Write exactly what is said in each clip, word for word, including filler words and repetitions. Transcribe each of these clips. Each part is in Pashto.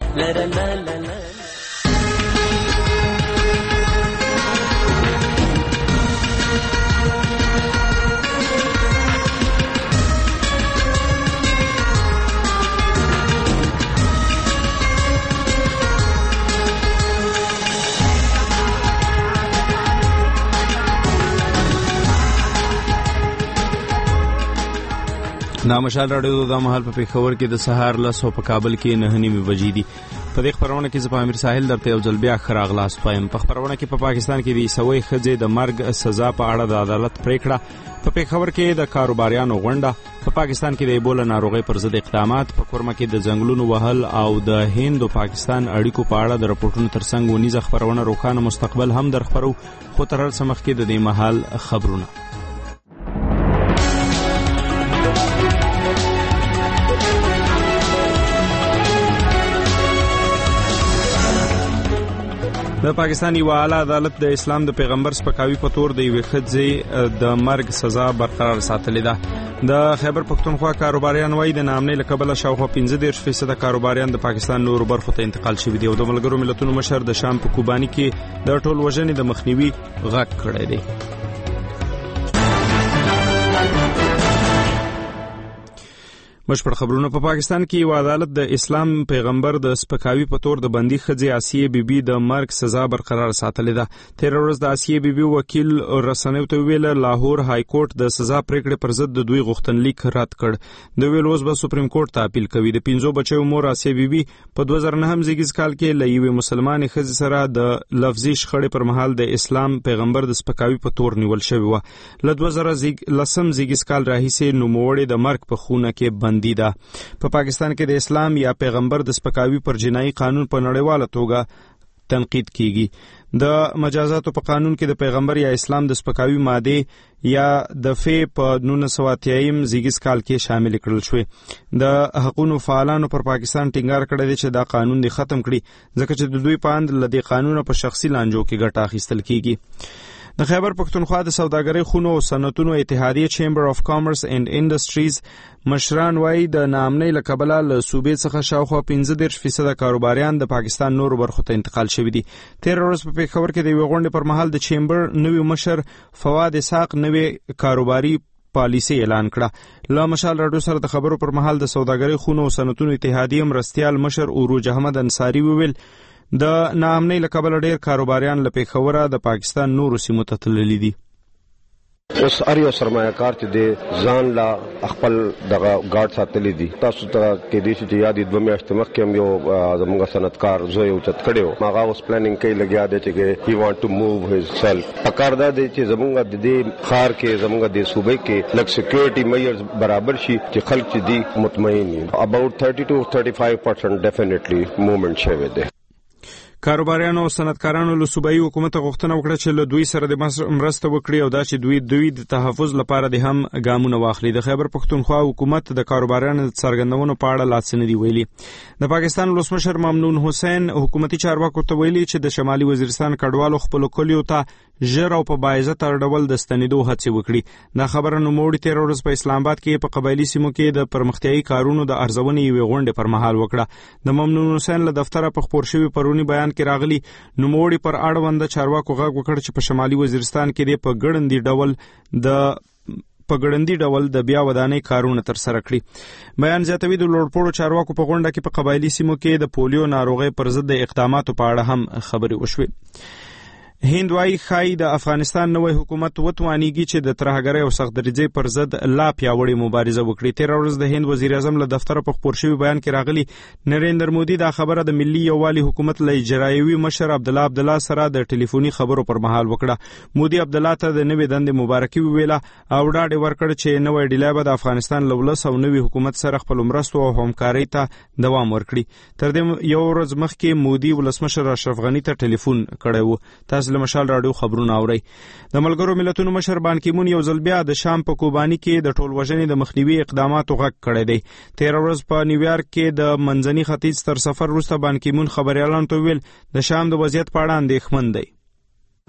la la la la. نامشال راډیو د مهال په پیښور کې د سهار لس او په کابل کې نه نیمې بجې دي. په دې خبرونه کې زه په امیر ساحل درته یو ځل بیا ښه راغلاست وایم. په خبرونه کې په پاکستان کې د عیسوي ښځې د مرګ سزا په اړه د عدالت پریکړه، په پیښور کې د کاروباریانو غونډه، په پاکستان کې د ایبولا ناروغۍ پر ضد اقدامات، په کورمه کې د ځنګلونو وهل او د هند او پاکستان اړیکو په اړه د راپورټونو ترڅنګ ونیزه خبرونه روښانه مستقبل هم در خبرو. خو تر هر څه مخکې د دې مهال خبرونه. د پاکستان یو اعلی عدالت د اسلام د پیغمبر سپکاوي په تور د یوې ښځې د مرګ سزا برقرار ساتلې ده. د خیبر پښتونخوا کاروباریان وایي د ناامنۍ له کبله شاوخوا پنځه دېرش فیصده کاروباریان د پاکستان نورو برخو ته انتقال شوي دي او د ملګرو ملتونو مشر د شام په کوباني کې د ټول وژنې د مخنیوي غږ کړی دی. مشپړ خبرونه. په پاکستان کې یو عدالت د اسلام پیغمبر د سپکاوي په تور د بندي ښځې آسیه بیبي د مرګ سزا برقرار ساتلې ده. تیر ورځ د آسیه بیبي وکیل رسنیو ته ویل لاهور های کورټ د سزا پریکړې پر ضد د دوی غوښتنلیک رد کړ. د ویل اوس به سپریم کورټ ته اپیل کوي. د پنځو بچیو مور آسیه بیبي په دوه زره نهم زیږیز کال کې له یوې مسلمانې ښځې سره د لفظي شخړې پر مهال د اسلام پیغمبر د سپکاوي په تور نیول شوی و. له دوه زره لسم زیږیز کال راهیسې نوموړې د مرګ په خونه کې بند ده. په پاکستان کې د اسلام یا پیغمبر د سپکاوي پر جنایي قانون په نړیواله توګه تنقید کیږي. د مجازاتو په قانون کې د پیغمبر یا اسلام د سپکاوي ماده یا د فی په نولس سوه اتیایم زیږیز کال کې شامل کړل شوې. د حقوقو فعالانو پر پاکستان ټینګار کړی دی چې دا قانون دی ختم کړي ځکه چې د دوی په اند له دې قانون په شخصي لانجو کې ګټه اخیستل کیږي. د خیبر پښتونخوا د سوداګرۍ خونو او صنعتونو اتحادیه چیمبر اف کامرس اینڈ انډسټریز مشران وایي د ناامنۍ له کبله له صوبې څخه شاوخوا پنځه دېرش فیصده کاروباریان د پاکستان نورو برخو ته انتقال شوي دي. تیر ورځ په پیښور کې د یوې غونډې پر مهال د چیمبر نوي مشر فواد اسحاق نوې کاروباري پالیسي اعلان کړه. له مشال راډیو سره د خبرو پر مهال د سوداګرۍ خونو او صنعتونو اتحادیه مرستیال مشر عروج احمد انصاري وویل د ناامنۍ له کبله ډېر کاروباریان له پیښوره د پاکستان نورو سیمو ته تللي دي. اوس هر یو سرمایه‌کار چې د ځان لا خپل دغه ګارډ ساتلی دي. تاسو ته کې دې چې یاد دوه میاشتې مخکې هم یو زموږ صنعتکار زوی اوچت کړی و. هغه اوس پلانینګ کوي لګیا دی چې هی وانټ ټو موو هیز سیلف. پکار دا دی چې زموږ د دې ښار کې زموږ د صوبې کې لږ سکیورټي میئرز برابر شي چې خلک چې دي مطمئن وي. اباوټ thirty to thirty-five percent ډیفینیټلی موومنټ شوی دی. کاروباریانو او صنعتکارانو له صوبایي حکومت غوښتنه وکړه چې له دوی سره د مرسته وکړي او دا چې دوی دوی د تحفظ لپاره د هم ګامونه واخلي. د خیبر پښتونخوا حکومت د کاروباریانو د څرګندونو په اړه لاس نه دی ویلي. د پاکستان ولسمشر ممنون حسین حکومتي چارواکو ته ویلي چې د شمالي وزیرستان کډوالو خپل کلیو ته ژر او په باعزته ډول د ستنېدو هڅې وکړي. دا خبره نوموړي تیر ورځ په اسلام آباد کې په قبایلي سیمو کې د پرمختیایي کارونو د ارزونې یوې غونډې پر مهال وکړه. د ممنون حسین له دفتره په خپور شوي پرونی بیان کې راغلي نوموړي پر اړوند چارواکو غږ وکړ چې په شمالي وزیرستان کې د په ګړندي ډول د په ګړندي ډول د بیا ودانۍ کارونه تر سره کړي. بیان زیاتوي د لوړپوړو چارواکو په غونډه کې په قبایلي سیمو کې د پولیو ناروغۍ پر ضد د اقداماتو په اړه هم خبرې وشوې. هند وايي ښایي د افغانستان نوی حکومت وتوانیږي چې د ترهګرۍ او سختدریځۍ پر ضد لا پیاوړې مبارزه وکړي. تیر ورځ د هند وزیر اعظم له دفتره په خپور شوي بیان کې راغلي نریندر مودي دا خبره د ملي یووالي حکومت له اجرایوي مشر عبدالله عبدالله سره د ټلیفوني خبرو پر مهال وکړه. مودي عبدالله ته د نوې دندې مبارکي وویله او ډاډ ورکړ چې نوی ډیلی به د افغانستان له ولس او نوي حکومت سره خپل مرستو او همکارۍ ته دوام ورکړي. تر دې یو ورځ مخکې مودي ولسمشر اشرف غني ته ټلیفون کړی و. تاسو له مشال راډیو خبرونه اورئ. د ملګرو ملتونو مشر بان کی مون یو ځل بیا د شام په کوباني کې د ټول وژنې د مخنیوي اقداماتو غږ کړی دی. تیر ورځ په نیویارک کې د منځني ختیځ تر سفر وروسته بان کی مون خبريالانو ته ویل د شام د وضعیت په اړه اندېښمن دی.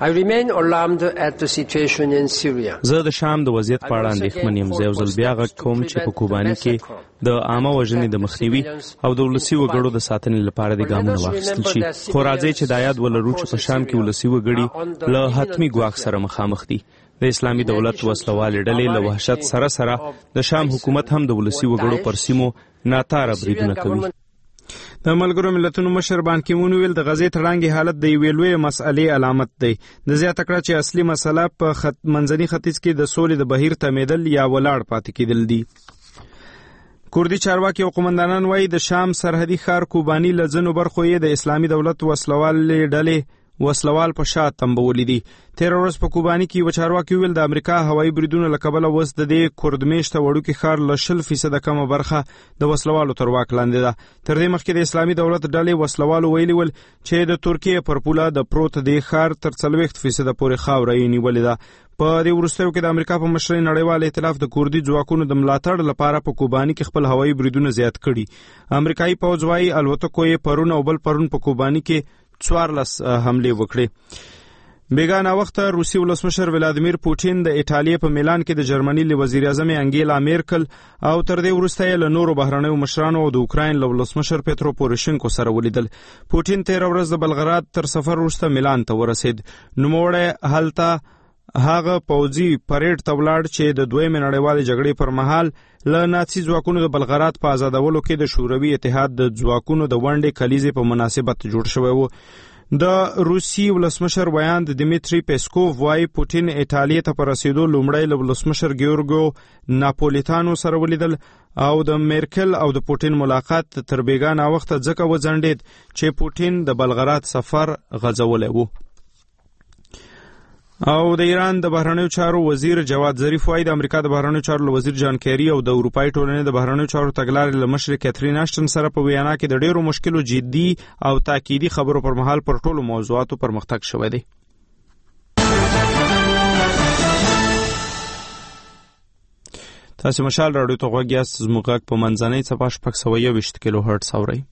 I remain alarmed at the situation in Syria. زه د شام د وضعیت په اړه اندېښمن یم. زه یو ځل بیا غږ کوم چې په کوباني کې د عامه وژنې د مخنیوي او د ولسي وګړو د ساتنې لپاره د ګامونو واخیستل شي. خو راځئ چې دا یاد ولرو چې په شام کې ولسي وګړي له حتمي ګواښ سره مخامخ دي. د اسلامي دولت وسلوالې ډلې له وحشت سره سره د شام حکومت هم د ولسي وګړو پر سیمو ناتاره بریدونه کوي. د ملګرو ملتونو مشر بان کی مون ویل د غزې تړانګي حالت د یوې لویې مسئلې علامت دی. د زیاته کړه چې اصلي مسله په خط منځني ختیځ کې د سولې د بهیر تمیدل یا ولاړ پاتې کېدل دي. کوردي چارواکي او قومندانان وایي د شام سرحدي ښار کوباني له ځینو برخو یې د اسلامي دولت وسلوالې ډلې وسلوال په شا تنبولي دي. تیر ورځ په کوباني کې یو چارواکي ویل د امریکا هوایي بریدونو له کبله اوس د دې کورد-میشته وړوکي ښار له شل فیصده کمه برخه د وسلوالو تر واک لاندې ده. تر دې مخکې د اسلامي دولت ډلې وسلوالو ویلي ول چې د ترکیې پر پوله د پروت دې ښار تر څلوېښت فیصده پورې خاوره یې نیولې ده. په دې وروستیو کې د امریکا په مشرۍ نړیوال ائتلاف د کوردي ځواکونو د ملاتړ لپاره په کوباني کې خپل هوایي بریدونه زیات کړي. امریکایي پوځ وايي الوتکو یې پرون او بل پرون په کوباني کې څوارلس حملې وکړې. بیګانه وخت روسي ولسمشر ولادیمیر پوټین د ایټالیا په میلان کې د جرمني له وزیر اعظم انګیلا میرکل او تر دې وروسته یې له نورو بهرنیو مشرانو او د اوکراین له ولسمشر پیترو پوروشینکو سره ولیدل. پوټین تیر ورځ د بلغراد تر سفر وروسته میلان ته ورسید. نوموړی هلته هغه پوځي پریډ ته ولاړ چې د دویمې نړیوالې جګړې پر مهال له ناتسي ځواکونو د بلغراد په آزادولو کې د شوروي اتحاد د ځواکونو د ونډې کلیزې په مناسبت جوړ شوی و. د روسي ولسمشر ویاند دیمیتری پیسکوف وايي پوټین ایټالیا ته پر رسیدو لومړی له ولسمشر ګیورګو ناپولیتانو سره ولیدل او د میرکل او د پوټین ملاقات تر بیګانه وخت ځکه وځنډید چې پوټین د بلغراد سفر غځولی و. او د ایران د بهرنیو چارو وزیر جواد ظریف وايي د امریکا د بهرنیو چارو وزیر جان کیری او د اروپای ټولنې د بهرنیو چارو تګلارې له مشر کیترین اشټن سره په ویانا کې د ډیرو مشکلو جدي او تاکیدي خبرو پر مهال پر ټولو موضوعاتو پرمختګ شوی دی. تاسو مشال راډیو ته غوږ یاست. زموږ غږ په منځنۍ څپه شپږ سوه یوویشت کیلو هرټز اورئ.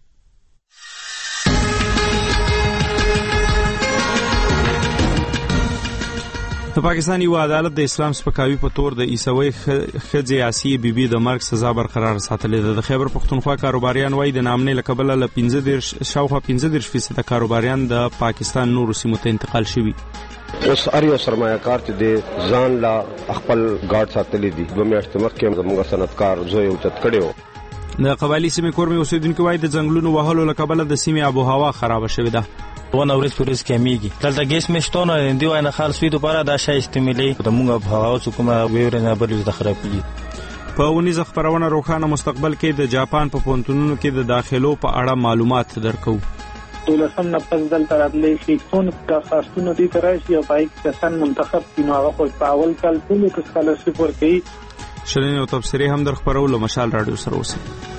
د پاکستان یو عدالت د اسلام سپکاوي په تور د عیسوي ښځې آسیې بیبي د مرګ سزا برقرار ساتلې ده. د خیبر پښتونخوا کاروباریان وايي د نامنې له کبله له پنځه دېرش شاوخوا پنځه دېرش فیصده کاروباریان د پاکستان نورو سیمو ته انتقال شوي. اوس هر یو سرمایه کار چې د ځان لا خپل ګارډ ساتلی دي. دوه میاشتې مخکې زموږ صنعتکار زوی اوچت کړی و. د قبایلي سیمې کورمې اوسېدونکي وايي د ځنګلونو وهلو له کبله د سیمې آب و هوا خرابه شوې ده. ونه ورځ پر ورځ کمیږي. دلته ګیس مشتونه دی وای نه خالص وي دوباره دا شای استعمالي د موږ په هوا څو کومه ویرنه بل د خرابېږي. په ونیزه خبرونه روښانه مستقبل کې د جاپان په پونتونونو کې د داخلو په اړه معلومات درکو. ټولسم نه پس دلته راتلی شي څون کارخانو دي تراشي او پای کسان منتخب کینو هغه په اول کال ټول کې سکالرشپ ورکړي. شلنې او تبصرې هم در خبرولو مشال رادیو سره اوسئ.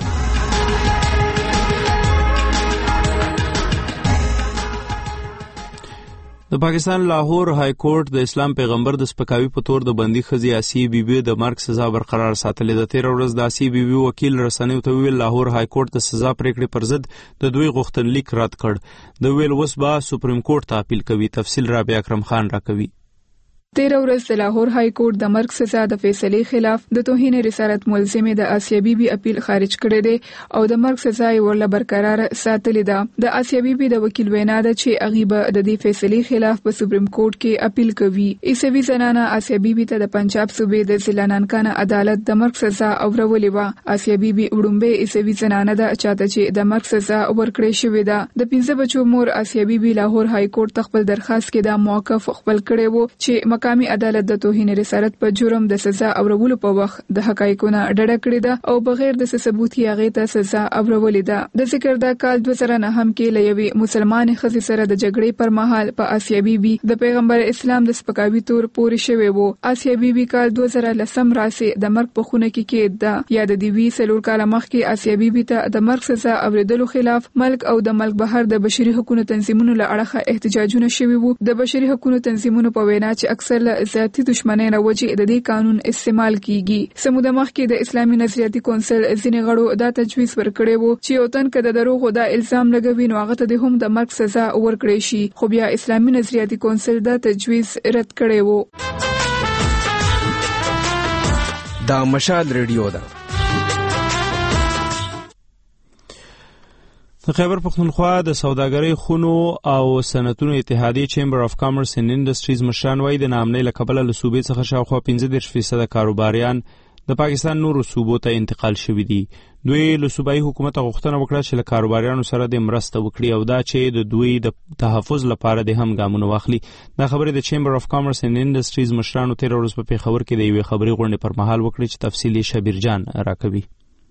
د پاکستان لاهور های کورټ د اسلام پیغمبر د سپکاوي په تور د بندي ښځې آسیې بیبي د مرګ سزا برقرار ساتلې ده. تیر ورځ د آسیې بیبي وکیل رسنیو ته ویل لاهور های کورټ د سزا پریکړې پر ضد د دوی غوښتنلیک رد کړ. د ویل اوس به سپریم کورټ ته اپیل کوي. تفصیل رابعه اکرم خان راکوي. تیر ورځ د لاهور های کورټ د مرګ سزا د فیصلې خلاف د توهین رسالت ملزمه د آسیا بیبي اپیل خارج کړی دی او د مرګ سزا یې ورله برقرار ساتلې ده. د آسیا بیبي د وکیل وینا ده چې اغیبه د دې فیصلې خلاف په سپریم کورټ کې اپیل کوي. عیسوي زنانه آسیا بیبي ته د پنجاب صوبې د ضلع نانکانه عدالت د مرګ سزا اورولې و. آسیا بیبي وړومبه عیسوي زنانه ده چاته چې د مرګ سزا ورکړې شوې ده. د پنځه بچو مور آسیا بیبي لاهور های کورټ ته خپل درخواست کې د موقف خپل کړی وو چې مقامی عدالت د توهین رسالت په جرم د سزا اورولو په وخت د حقایقونو ډډه کړې ده او بغیر د ثبوت یې هغه ته سزا اورولې ده. د ذکر د کال دوه زره نه هم کې لوي مسلمان ښځې سره د جګړې پر مهال په آسیا بیبي د پیغمبر اسلام د سپکاوي تور پورې شوی وو. آسیا بیبي کال دوه زره لسم راسي د مرګ په خونه کې کې ده. یا د دیوی سلور کال مخکې آسیا بیبي ته د مرګ سزا اوریدلو خلاف ملک او د ملک بهر د بشري حقوقو تنظیمونو له اړخه احتجاجونه شوي وو. د بشري حقوقو تنظیمونو په وینا چې اکثر اکثر ذاتی دښمنۍ نه وجې د دې قانون استعمال کیږي. سموده مخکې د اسلامي نظریاتي کونسل ځینې غړو دا تجویز ورکړی وو چې یو تن که د دروغو دا الزام لګوي نو هغه ته د هم د مرګ سزا ورکړی شي، خو بیا اسلامي نظریاتي کونسل دا تجویز رد کړی وو. دا مشال ریډیو ده. د خیبر پختونخوا د سوداګرۍ خونو او صنعتونو اتحادیې چیمبر اف کامرس اینډ انډسټریز مشران وایي د ناامنۍ له کبله له صوبې څخه شاوخوا پنځه دېرش فیصده کاروباریان د پاکستان نورو صوبو ته انتقال شوي دي. دوی له صوبایي حکومت غوښتنه وکړه چې له کاروباریانو سره د مرسته وکړي او دا چې د دوی د تحفظ لپاره د هم ګامونه واخلي. دا خبرې د چیمبر اف کامرس اینډ انډسټریز مشرانو تېره ورځ په پېښور کې د یوې خبري غونډې پر مهال وکړې چې تفصیل یې شبیر جان راکوي.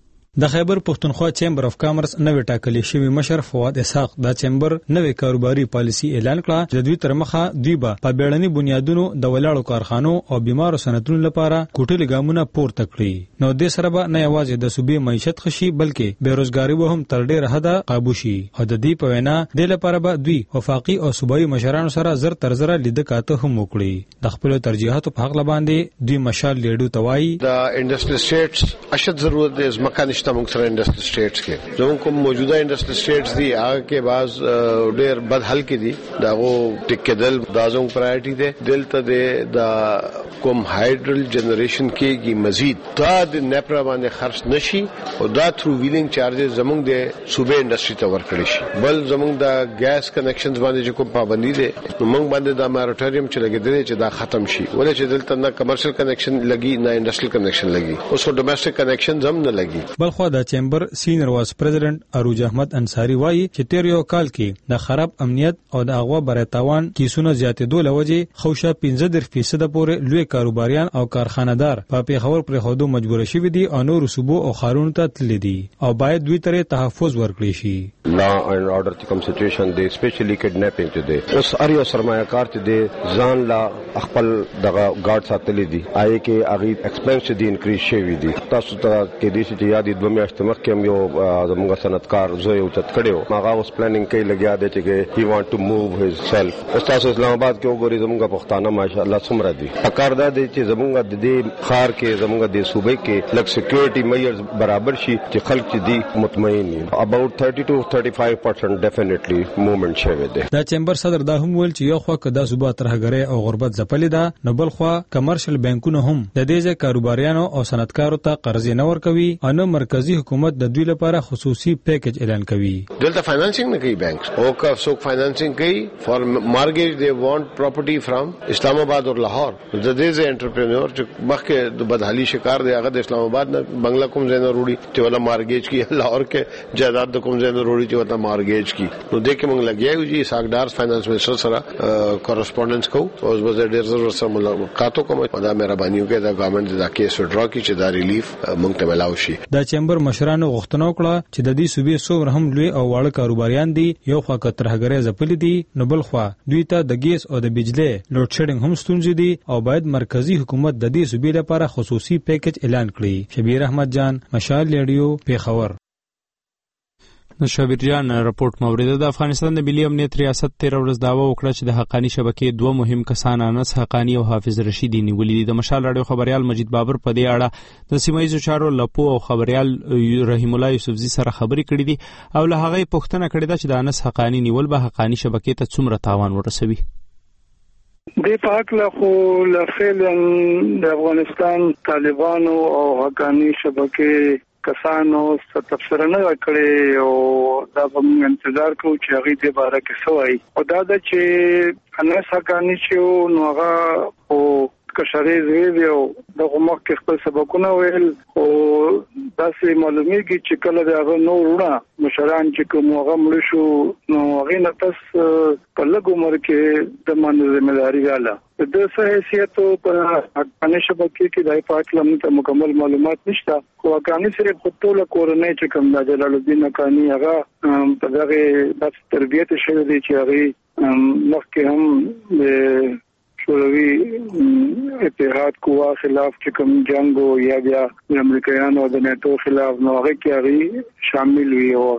د خیبر پختونخوا چیمبر اف کامرس نوې ټاکلې شوی مشر فواد اسحاق دا چیمبر نوې کاروباري پالیسي اعلان کړه چې د دوی تر مخه دوی به په بیړني بنیادونو د ولاړو کارخانو او بیمارو صنعتونو لپاره کوټلي ګامونه پورته کړي. نو د سره به نه یوازې د صوبې معیشت خشي بلکې بیروزګاری به هم تر ډیره حده قابو شي. او د دې په وینا د لپاره به دوی وفاقي او صوبایي مشرانو سره زر تر زر لیدکاته هم وکړي. د خپل ترجیحاتو په حق باندې دوی مشال لیډو توای د انډستریل سټیټس اشد ضرورت د ځمکه موږ سره انډستریل سټیټس کې زموږ کوم موجوده انډستریل سټیټس دي هغه کې باز ډېر بد حل کې دي داغو ټیکدل دازو پرایورټي ده دلته د کوم هایډرل جنریشن کېږي مزید دا د نپرا باندې خرج نشي او دا تھرو ویلینګ چارجز زموږ د صوبې انډستری ته ورکړي شي. بل زموږ د ګیس کنیکشنز باندې کوم پابندي ده نو موږ باندې د مارټوریم چې لګیدل چې دا ختم شي ولې چې دلته نه کمرشل کنیکشن لګي نه انډستریل کنیکشن لګي اوس ډومېسټک کنیکشن هم نه لګي. د چیمبر سینیئر وایس پریزیډنٹ اروج احمد انصاری وایي چې تیر یو کال کې د خراب امنیت او د اغوا برتاوان کیسونه زیاتېدو لوجې خوشا پنځه دېرش فیصد پورې لوی کاروباریان او کارخانه‌دار په پیښور پر خودو مجبور شوي دي او نور صوبو او خارونو ته تللي دي او باید دوی ته تحفظ ورکړي شي. لا اینڈ آرډر ته کوم سچويشن دی سپیشلی کډناپینګ ته دی اوس اړ یو سرمایه‌کار ته دی ځان لا خپل دغه ګارد ساتلي دي آی کې اغي ایکسپنس دي انکریز شوی دي. تاسو ته کې دي چې یاد دي میاشتې مخکې هم یو زموږ صنعتکار زوی اوچت کړی هغه اوس پلانینګ کوي لګیا دی چې هی وانټ ټو موو هیز سیلف. تاسو اسلام آباد کې وګورئ زموږ پښتانه ماشاءالله څومره دي پکار دا دی چې زموږ د دې خار کې زموږ د صوبې کې لک سکیورټي میجرز برابر شي چې خلک چې دي مطمئن وي. اباوت thirty to thirty-five percent ډیفینیټلی موومنت شوی دی. دا چیمبر صدر دا هم ویل چې یو خوا کدا صوبه ترهګری او غربت ځپلې ده نو بل خوا کمرشل بانکونه هم د دې کاروباریانو او صنعتکارو ته قرض نه ورکوي او نو مرکزی حکومت د دوی لپاره خصوصي پیکج اعلان کوي. دلته فاینانسینګ نه کوي بانکس او کا څوک فاینانسینګ کوي فار مارګیج دی وانټ پراپرټي فرام اسلام آباد او لاهور. د دې ځای انټرپرینور چې مخکې د بدحالي شکار دی هغه د اسلام آباد نه بنگلا کوم ځای نه وروړي چې ولا مارګیج کی لاهور کې جائیداد د کوم ځای نه وروړي چې ولا مارګیج کی نو دې کې موږ لګیایو چې ساګدار فاینانس منسٹر سره کورسپونډنس کو او اوس به ډېر زر سره ملاقات کوم دا مهرباني وکړه د ګورنمنت دا کیس وډرا کی چې دا ریلیف موږ ته ملاوي شي. دا چیمبر مشرانو غوښتنه وکړه چې د دې صوبې څومره هم لوی او واړه کاروباریان دي یو خوا کترهګری ځپلي دي نو بل خوا دوی ته د ګیس او د بجلی لوډ شیډینګ هم ستونزې دي او باید مرکزی حکومت د دې صوبې لپاره خصوصي پیکج اعلان کړي. شبیر احمد جان مشال ریډیو پیښور. د شبیر جان رپورت موریده د افغانستان د ملي امنیت ریاست تیر ورځ داوا وکړه چې د حقانی شبکې دوه مهم کسان انس حقانی او حافظ رشیدی نیولې دي. د مشال راډیو خبريال مجید بابر په دې اړه د سیمایي چارو لپو او خبريال رحیم الله یوسفزي سره خبرې کړې دي او له هغه پوښتنه کړې ده چې د انس حقانی نیول به حقانی شبکې ته څومره تاوان ورسوي. د پاک له خو لفعلا د افغانستان طالبانو او حقانی شبکې کسانو څه تفسیر نه کړي او دا به موږ انتظار کوو چې هغه دې باره کې سوای او دا د چې انس حقانی چې نو هغه او کشري زوی او دغه مخکې خپل سبقونه ویل او داسې معلومیږي چې کله دغه نو وروڼه مشران چې کوم هغه مړ شو نو هغه نه پس په لږ عمر کې د باندې ذمہداري غاله د څه حیثیت په حقاني شبکې کې د پاک لمته مکمل معلومات نشته خو حقاني سره خپل کورنۍ چې کوم د جلال الدین حقانی هغه په دغه د تربیت شوی دی چې هغه مخکې هم شوروي اتحاد قوا خلاف چې کوم جنگ او یا بیا د امریکایانو د نیټو خلاف نو هغه کې هغه شامل وي او هغه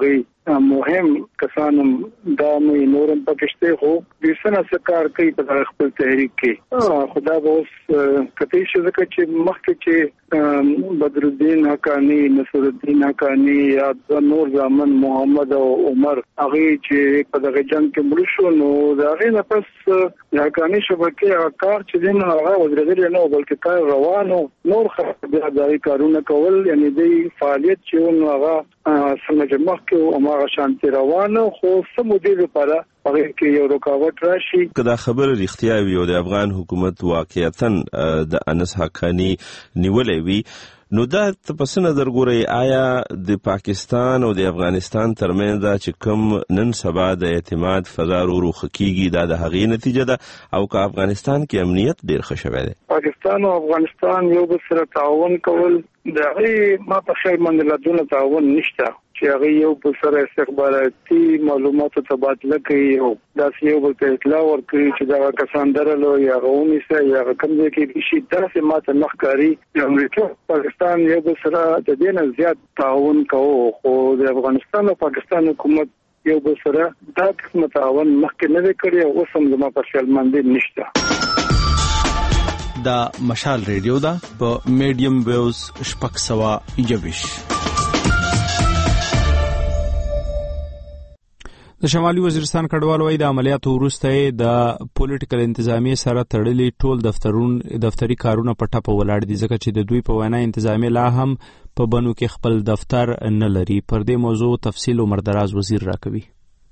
مهم کسانم دا مې نورم پکشته خو د سنا سکار کوي په خپل تحریک کې خدا به اوس کته شي ځکه چې مخکې چې بدرالدین حقانی نصر الدین حقانی یا نور زامن محمد او عمر هغه چې په دغه جنگ کې مړ شو نو دا غي نه پس حقانی شبکه کار چې دین هغه وزیرګر نه بلکې کار روانو نور خبره دای کارونه کول یعنی د فعالیت چې هغه څنګه مخکې هغه شانتي روانه خو سمودي لپاره هغه کې یو رکاوټ راشي. کدا خبر اختیار وي او د افغان حکومت واقعیتاً د انس حقانی نیولې وي نو دا تاسو نظر ګورئ آیا د پاکستان او د افغانستان ترمنځ دا چې کوم نن سبا د اعتماد فضا ورو خکېږي دا د هغې نتیجه ده او که افغانستان کې امنیت ډیر ښه شوی دی؟ پاکستان او افغانستان یو بل سره تعاون کول د هغې ما په خیر باندې لا دونه تعاون نشته چې هغه یو بل سره استخباراتي معلوماتو تبادله کوي او داسې یو بل ته اطلاع ورکوي چې دغه کسان درلو یا هغه ونیسه یا هغه کوم ځای کې شي داسې ماته نه ښکاري چې امریکا پاکستان یو بل سره د دې نه زیات تعاون کوو خو د افغانستان او پاکستان حکومت یو بل سره دا قسم تعاون مخکې نه دی کړی او اوس هم زما په خیال باندې نشته. دا مشال ریډیو دا په میډیم ویوز شپږ سوه یوویش. د شمالي وزیرستان کډوال وایي د عملیاتو وروسته د پولیټیکل انتظامیې سره تړلي ټول دفترون دفتري کارونه په ټپه ولاړ دي ځکه چې د دوی په وینا انتظامیه لا هم په بنو کې خپل دفتر نه لري. پر دې موضوع تفصیل عمر دراز وزیر راکوي.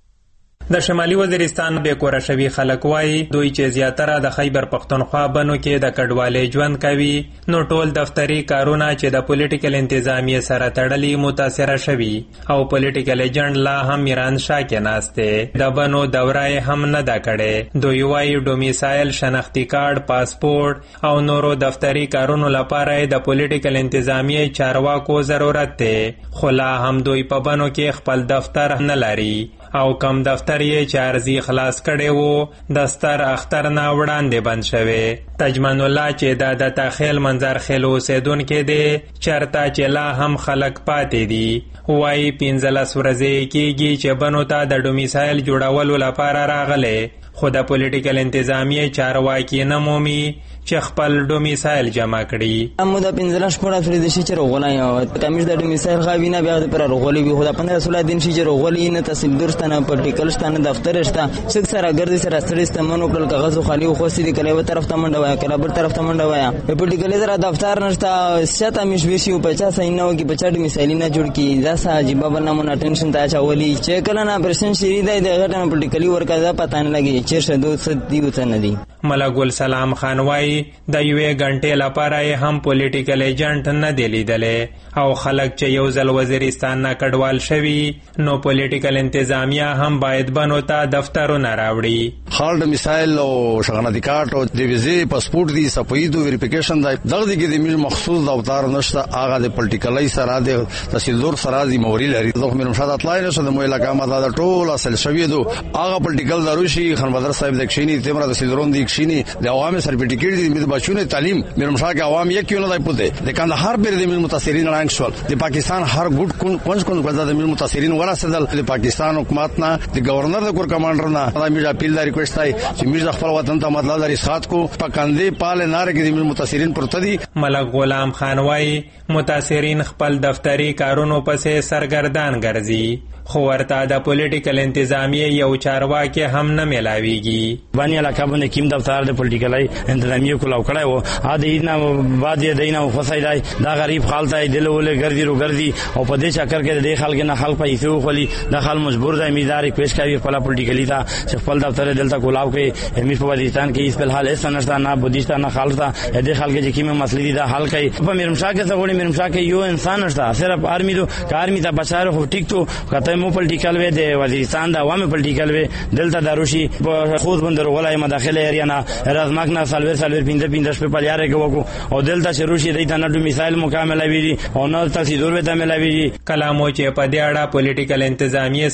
د شمالي وزیرستان به کور شوی خلک وایي دوی چې زیاتره د خیبر پختونخوا بنو کې د کډوالۍ ژوند کوي نو ټول دفتري کارونه چې د پولیټیکل انتظامیې سره تړلي متاثره شوي او پولیټیکل ایجنټ لا هم میران شاه کې ناسته د بنو دوره هم نه دا کړي. دوی وایي ډومیسایل شناختی کارت پاسپورت او نورو دفتري کارونو لپاره د پولیټیکل انتظامیې چارواکو ضرورت دی خو لا هم دوی په بنو کې خپل دفتر نه لري او کم دفتر یې چې عرضی خلاص کړي وو د ستر اختر نه وړاندې بند شوی. تجمن الله چې د د تاخیل منظر خیل اوسیدونکی دی چرته چې لا هم خلک پاتې دي وایي پنځلس ورځې کېږي چې بنو ته د ډومیسایل جوړولو لپاره راغلی خو د پولیټیکل انتظامیې چارواکي نه مومي چې خپل ډومیسایل جمع کړي. مو د پنځلس شپږ ورځې د شي چې روغولای کمیش د ډومیسایل غوي نه بیا د پر روغولي وي خو د پندرہ سولہ دن شي چې روغولي نه تحصیلدار ستنه پټیکل ستنه دفتر شته څنګه سره ګرځي سره ستړي ستمنو کول کاغذ خالی خو سې دی کله و طرف ته منډه وای کله بل طرف ته منډه وای پټیکل سره دفتر نشته شته مش ویسي او پچاس اینو کې پچا ډومیسایل نه جوړ کی دا عجیب بنامونه ټینشن ته چاولي چې کله نه پرسن شری دی د غټه پټیکلی ورکا پتا نه لګي چې شدو ست دی وته نه دی. ملک ګل سلام خان وایي د یوې غنټې لپاره هم پولیټیکل ایجنټ نه دی لیدلې او خلک چې یو ځل وزیرستان نه کډوال شوي نو پولیټیکل انتظامیه هم باید بنو ته دفترونه راوړي. خالد مثال او شغنادي کارت او د ویزه پاسپورت دی سپیدو ویریفیکیشن دی دغه کې د میل مخصوص دفتر نشته هغه د پولیټیکلای سره د تحصیلدار سره دی موري لري. زه مې مشاهده اطلاع نشته د مویل کامه دا ټول اصل شوی دو هغه پولیټیکل دروشي خان بدر صاحب د کښینی تمره د سیدرون دی کښینی د عوامي سرټیفیکیټ دی د بچونه تعلیم میرم شاه کې عوام یک کیو نه دی پته د کندهار پر د متاثرین رانګ شول د پاکستان هر ګډ کونج کونج غزا د متاثرین ورسېدل د پاکستان حکومت نه د گورنر د کور کمانډر نه دا میرا اپیل دا ریکوست دی چې میرزا خپل وطن ته مطلب لري سات کو پکاندې پال نار کې د متاثرین پرته دي. ملک غلام خان وای متاثرین خپل دفتری کارونو پسې سرګردان ګرځي خو ورته د پولیټیکل انتظامیه یو چارواکي هم نه ملاويږي. باندې علاقه باندې کیم دفتر د پولیټیکلای انتظامیه کولاو کړای وو ا دې نه بعد یې دینه فسایدای دا غریب خالتای دلوله ګرځي رو ګرځي او په دې چکر کې د خلک نه خلک پیسې خولي د خل مجبور دی میدار ریکوست کوي خپل پولیټیکلی تا چې خپل دفتر دلته کولاو کې امیر په وزیرستان کې په حال هیڅ نشته نه بودیشته نه خالصه دې خلک چې کیمه مسلې دي دا حل کوي. په میرمشاه کې څنګه میرمشاه کې یو انسان نشته صرف آرمی دو کارمی ته بچاره هو ټیک تو کته مو پولیټیکل وې د وزیرستان د عوامي پولیټیکل وې دلته دروشي په خود بندر غلای مداخله اریانا رازماک نه سالور سالور پینځه پینځه شپه په یاره کې وکړو او دلته شروع شي د نړۍ مثال مکمل وی او نو تاسو دور وته ملوي. کلامو چې په دې اړه پولیټیکل انتظامیه سره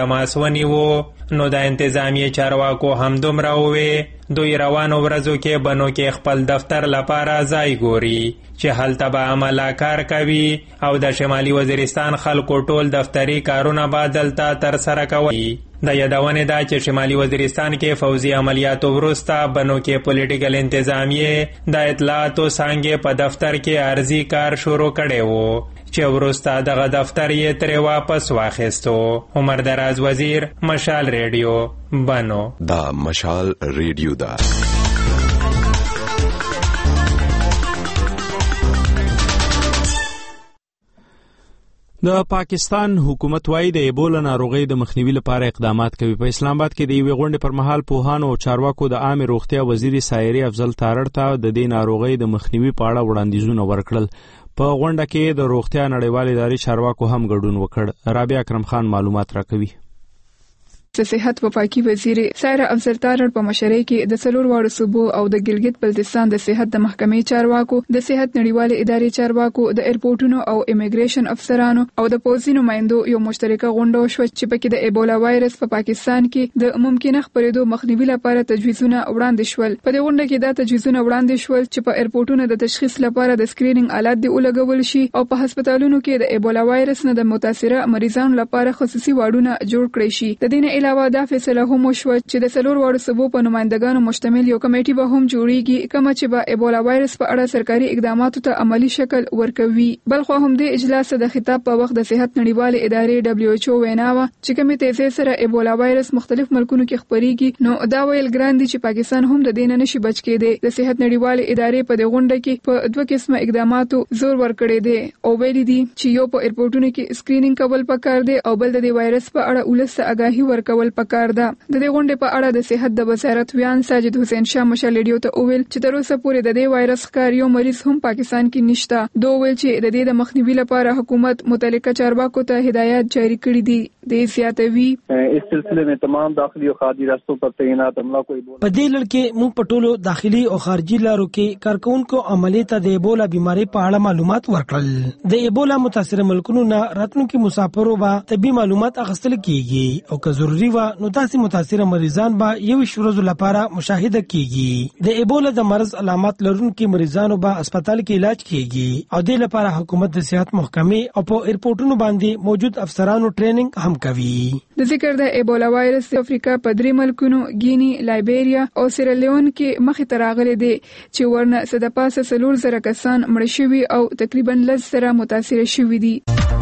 تماس ونیو. نو د انتظامی چارواکو هم دومره ووې دوی روانو ورځو کې بنو کې خپل دفتر لپاره ځای ګوري چې هلته به عمله کار کوي او د شمالي وزیرستان خلکو ټول دفتري کارونه به دلته ترسره کوي. د یادونې ده چې شمالي وزیرستان کې فوزي عملیاتو وروسته بنو کې پولیټیکل انتظامیې د اطلاعاتو څانګې په دفتر کې عرضي کار شروع کړی وو چې وروسته دغه دفتر یې ترې واپس واخیستو. عمر دراز وزیر، مشال ریډیو، بنو. دا مشال ریډیو ده. د پاکستان حکومت وايي د ایبولا ناروغۍ د مخنیوي لپاره اقدامات کوي. په اسلام آباد کې د یوې غونډې پر مهال پوهانو او چارواکو د عامه روغتیا وزیر سایري افضل تارړ ته د دې ناروغۍ د مخنیوي په اړه وړاندیزونه ورکړل. په غونډه کې د روغتیا نړیوال ادارې چارواکو هم ګډون وکړ. رابعه اکرم خان معلومات راکوي. د صحت و پاکي وزیر سایره افضل تارړ په مشرۍ کې د څلور واړو صوبو او د ګلګت بلتستان د صحت د محکمې چارواکو، د صحت نړیوال ادارې چارواکو، د ایرپورټونو او امیګریشن افسرانو او د پوځي نمایندو یو مشترکه غونډه وشوه چې پکې د ایبولا وایرس په پاکستان کې د ممکنه خپرېدو مخنیوي لپاره تجویزونه وړاندې شول. په دې غونډه کې دا تجویزونه وړاندې شول چې په ایرپورټونو د تشخیص لپاره د سکرینینګ آلات دی ولګول شي او په هسپتالونو کې د ایبولا وایرس نه د متاثره مریضانو لپاره خصوصي واډونه جوړ کړي شي. د دې نه علاوه دا فیصله هم وشوه چې د څلور واړو صوبو په نمائندګانو مشتمل یو کمیټه به هم جوړیږي کوم چې به ایبولا وایرس په اړه سرکاري اقداماتو ته عملی شکل ورکوي. بلخو هم د اجلاس د خطاب په وخت د صحت نړیوال ادارې دبليو ایچ او ویناوه چې کومې تیزه سره ایبولا وایرس مختلف ملکونو کې خپريږي نو دا ویل ګران دي چې پاکستان هم د دین نه نشي بچ کېدی. د صحت نړیوال ادارې په دې غونډه کې په دوه قسمه اقداماتو زور ورکړی دی او ویلي دي چې یو په ایرپورټونو کې سکرینینګ کول پکار دی او بل د وایرس په اړه ولسته آگاهي ورکول پکار ده. د دې غونډې په اړه د صحت د وزارت ویان ساجد حسین شاه مشال ریډیو ته وویل چې تر اوسه پورې د دې وایرس ښکار یو مریض هم پاکستان کې نشته. دوی ویل چې د دې د مخنیوي لپاره حکومت متعلقه چارواکو ته هدایات جاری کړي دي. د زیاتوي اس سلسله میں تمام داخلي او خارجي راستو پر تعینات عمله کوي. په دې لړ کې موږ په ټولو داخلي او خارجي لارو کې کارکونکو عملي ته د ایبولا بیماری په اړه معلومات ورکړل. د ایبولا متاثر ملکونو نه راتلونکي مسافرو به طبي معلومات اخیستل کیږي او که ضروري و نو تاسو متاثر مریضان به یو شورز لپاره مشاهده کیږي. د ایبولا د مرض علامات لرونکو مریضانو به هسپتال کې علاج کیږي او د لپاره حکومت د صحت محکمې او په ایرپورټونو باندې موجود افسرانو ټریننګ هم کوي. د ذکر د ایبولا وایرس د افریقا په درې ملکونو ګینی، لایبیریا او سیرالیون کې مخې ته راغلي دي چې ورنه څه د پاسه څلور زره کسان مړه شوي او تقریبا لس زره متاثر شوي دي.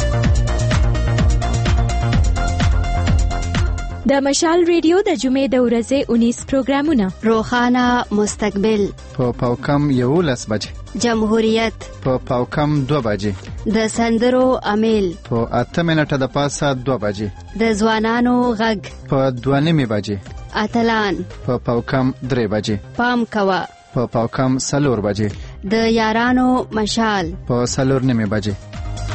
د مشال ریډیو د جمعې د ورځې اونیس پروګرامونه: روخانه مستقبل په پاوکم یولس بجې، جمهوریت په پاوکم دو بجې، د سندرو امیل په اته منټه د پاسه دو بجې، د ځوانانو غږ په دوه نیمې بجې، اتلان په پاوکم درې بجې، پام کوه په پاوکم څلور بجې، د یارانو مشال په څلور نیمې بجې.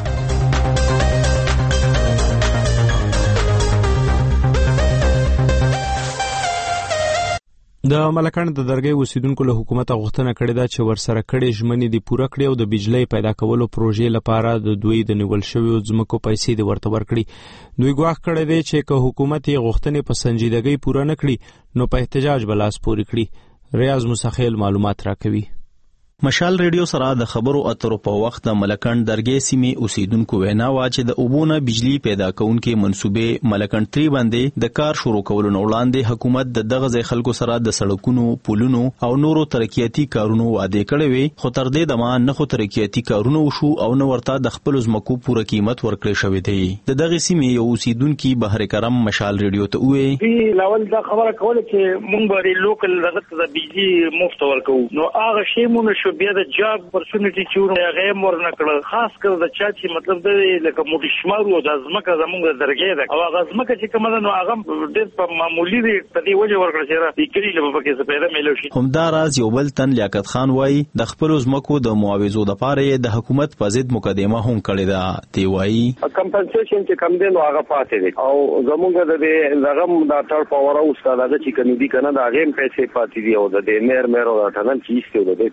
د ملکان د درګي اوسیدونکو له حکومت غوښتنه کړې ده چې ورسره کړي ژمنې د پوره کړي او د بجلی پیدا کولو پروژې لپاره د دوی د نیول شویو ځمکو پیسې د ورته ورکړي. دوی ګواښ کړی دی چې که حکومت یې غوښتنې په سنجیدګۍ پوره نه کړي نو په احتجاج به لاس پورې کړي. ریاض مسخیل معلومات راکوي. مشال ریډیو سره د خبرو اترو په وخت د ملکند درګې سیمې اوسیدونکو وینا وا چې د اوبونه بجلی پیدا کونکي منسوبې ملکند تری باندې د کار شروع کولو وړاندې حکومت د دغه ځای خلکو سره د سړکونو، پلونو او نورو ترقیاتي کارونو وعده کړې وي، خو تر دې دمه نه خو ترقیاتي کارونه وشو او نه ورته د خپل ځمکو پوره قیمت ورکړی شوی دی. د دغه سیمې یو اوسیدونکي بهر کرم مشال ریډیو ته وې دی لاول دا خبره کوله چې مونږ به لوکل دغه د بجلی مفت ورکو، نو هغه شی مونږ بیا د جاب پرسونټی چې هغه مور نه کړل، خاص کر د چا چې مطلب د لکه موټی شمارو د ازمکه زمونږ درګې ده او هغه ازمکه چې کومه ده نو هغه ډېر په معمولی دی په دې وجه ورکړل چې را فکرې له په کې څه پیدا ملو شي. همدا راز یو بل تن لیاقت خان وایي د خپل ازمکو د معاوضو د پاره د حکومت په ضد مقدمه هم کړې ده. دی وایي کمپنسیشن چې کم دی نو هغه پاتې دی او زمونږ د لغم د ټر پاور او استاد چې کني دي کنه د هغه پیسې پاتې دي او د مېر مېر او ټنل چې ایستو د پیسې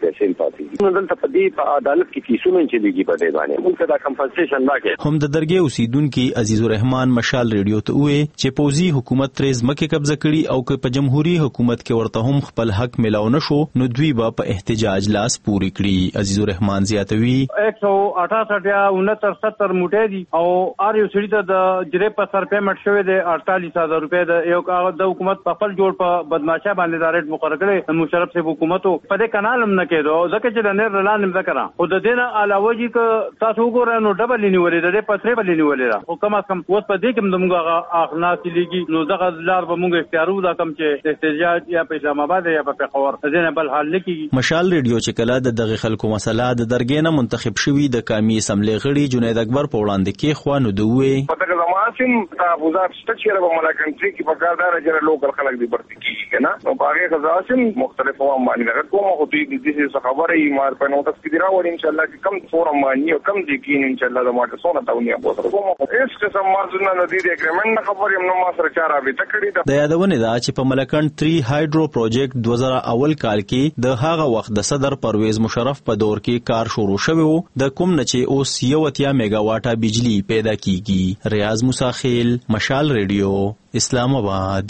پاتې نو دلته په دې په عدالت کې کیسونه چې دیږي په دې باندې موږ ته کمپنسیشن نه کوي. هم د درګي اوسیدونکو عزیز الرحمن مشال ریډیو ته وې چې پوزي حکومت ترز مکه قبضه کړي او که په جمهوریت حکومت کې ورته هم خپل حق ملاو نشو نو دوی به په احتجاج لاس پوری کړي. عزیز الرحمن زیاتوي एक सौ अठासठ या उनहत्तर सत्तर موټې دي او ار یو سړي ته د جری په سر پیمنټ شوی دی اړتالیس هزار روپے د یو د حکومت په خپل جوړ په بدمعشه باندې دا ریټ مقرر کړي مشرف صاحب حکومت په دې کانال هم نه کېدو ځکه چې د نیر اعلان نه کړه او د دې نه علاوه چې تاسو وګورئ نو ډبل نیولې د پسرې بل نیولې او کم از کم اوس په دې کې موږ اخلاص لګي نو دغه لار به موږ اختیارو دا کم چې احتجاج یا په اسلام آباد یا په پیښور ځنه بل حل نکېږي. مشال ریډیو چې کله د دغه خلکو مسله د درګې نه منتخب شوی د قومي اسمبلی غړي جنید اکبر په وړاندې کې خو نو دوی په دغه زماسم د ابوظبي سټچر په ملکنټري کې په کار دار چې لوکل خلک دی برتي کیږي کنه نو باغې غزاسم مختلف قوم باندې هغه کومه خو دې د دې خبره یې مار په نو تاسو دی راوړي ان شاء الله چې کم فورم باندې او کم دي کې ان شاء الله د ماته سونه تاونیا بوتره کومه هیڅ قسم مازونه نه دي د اګریمنت خبرې نو ما سره چاره به تکړی د یادونه دا چې په ملکنټ تری هایډرو پروجیکټ دوه زره اول کال کې د هغه وخت د صدر پرویز مشرف په دور کې کار شروع شوی و د کوم نه چې اوس یو اتیا میگا واټه بجلی پیدا کیږي. ریاض موسی خیل مشال ریډیو اسلام آباد.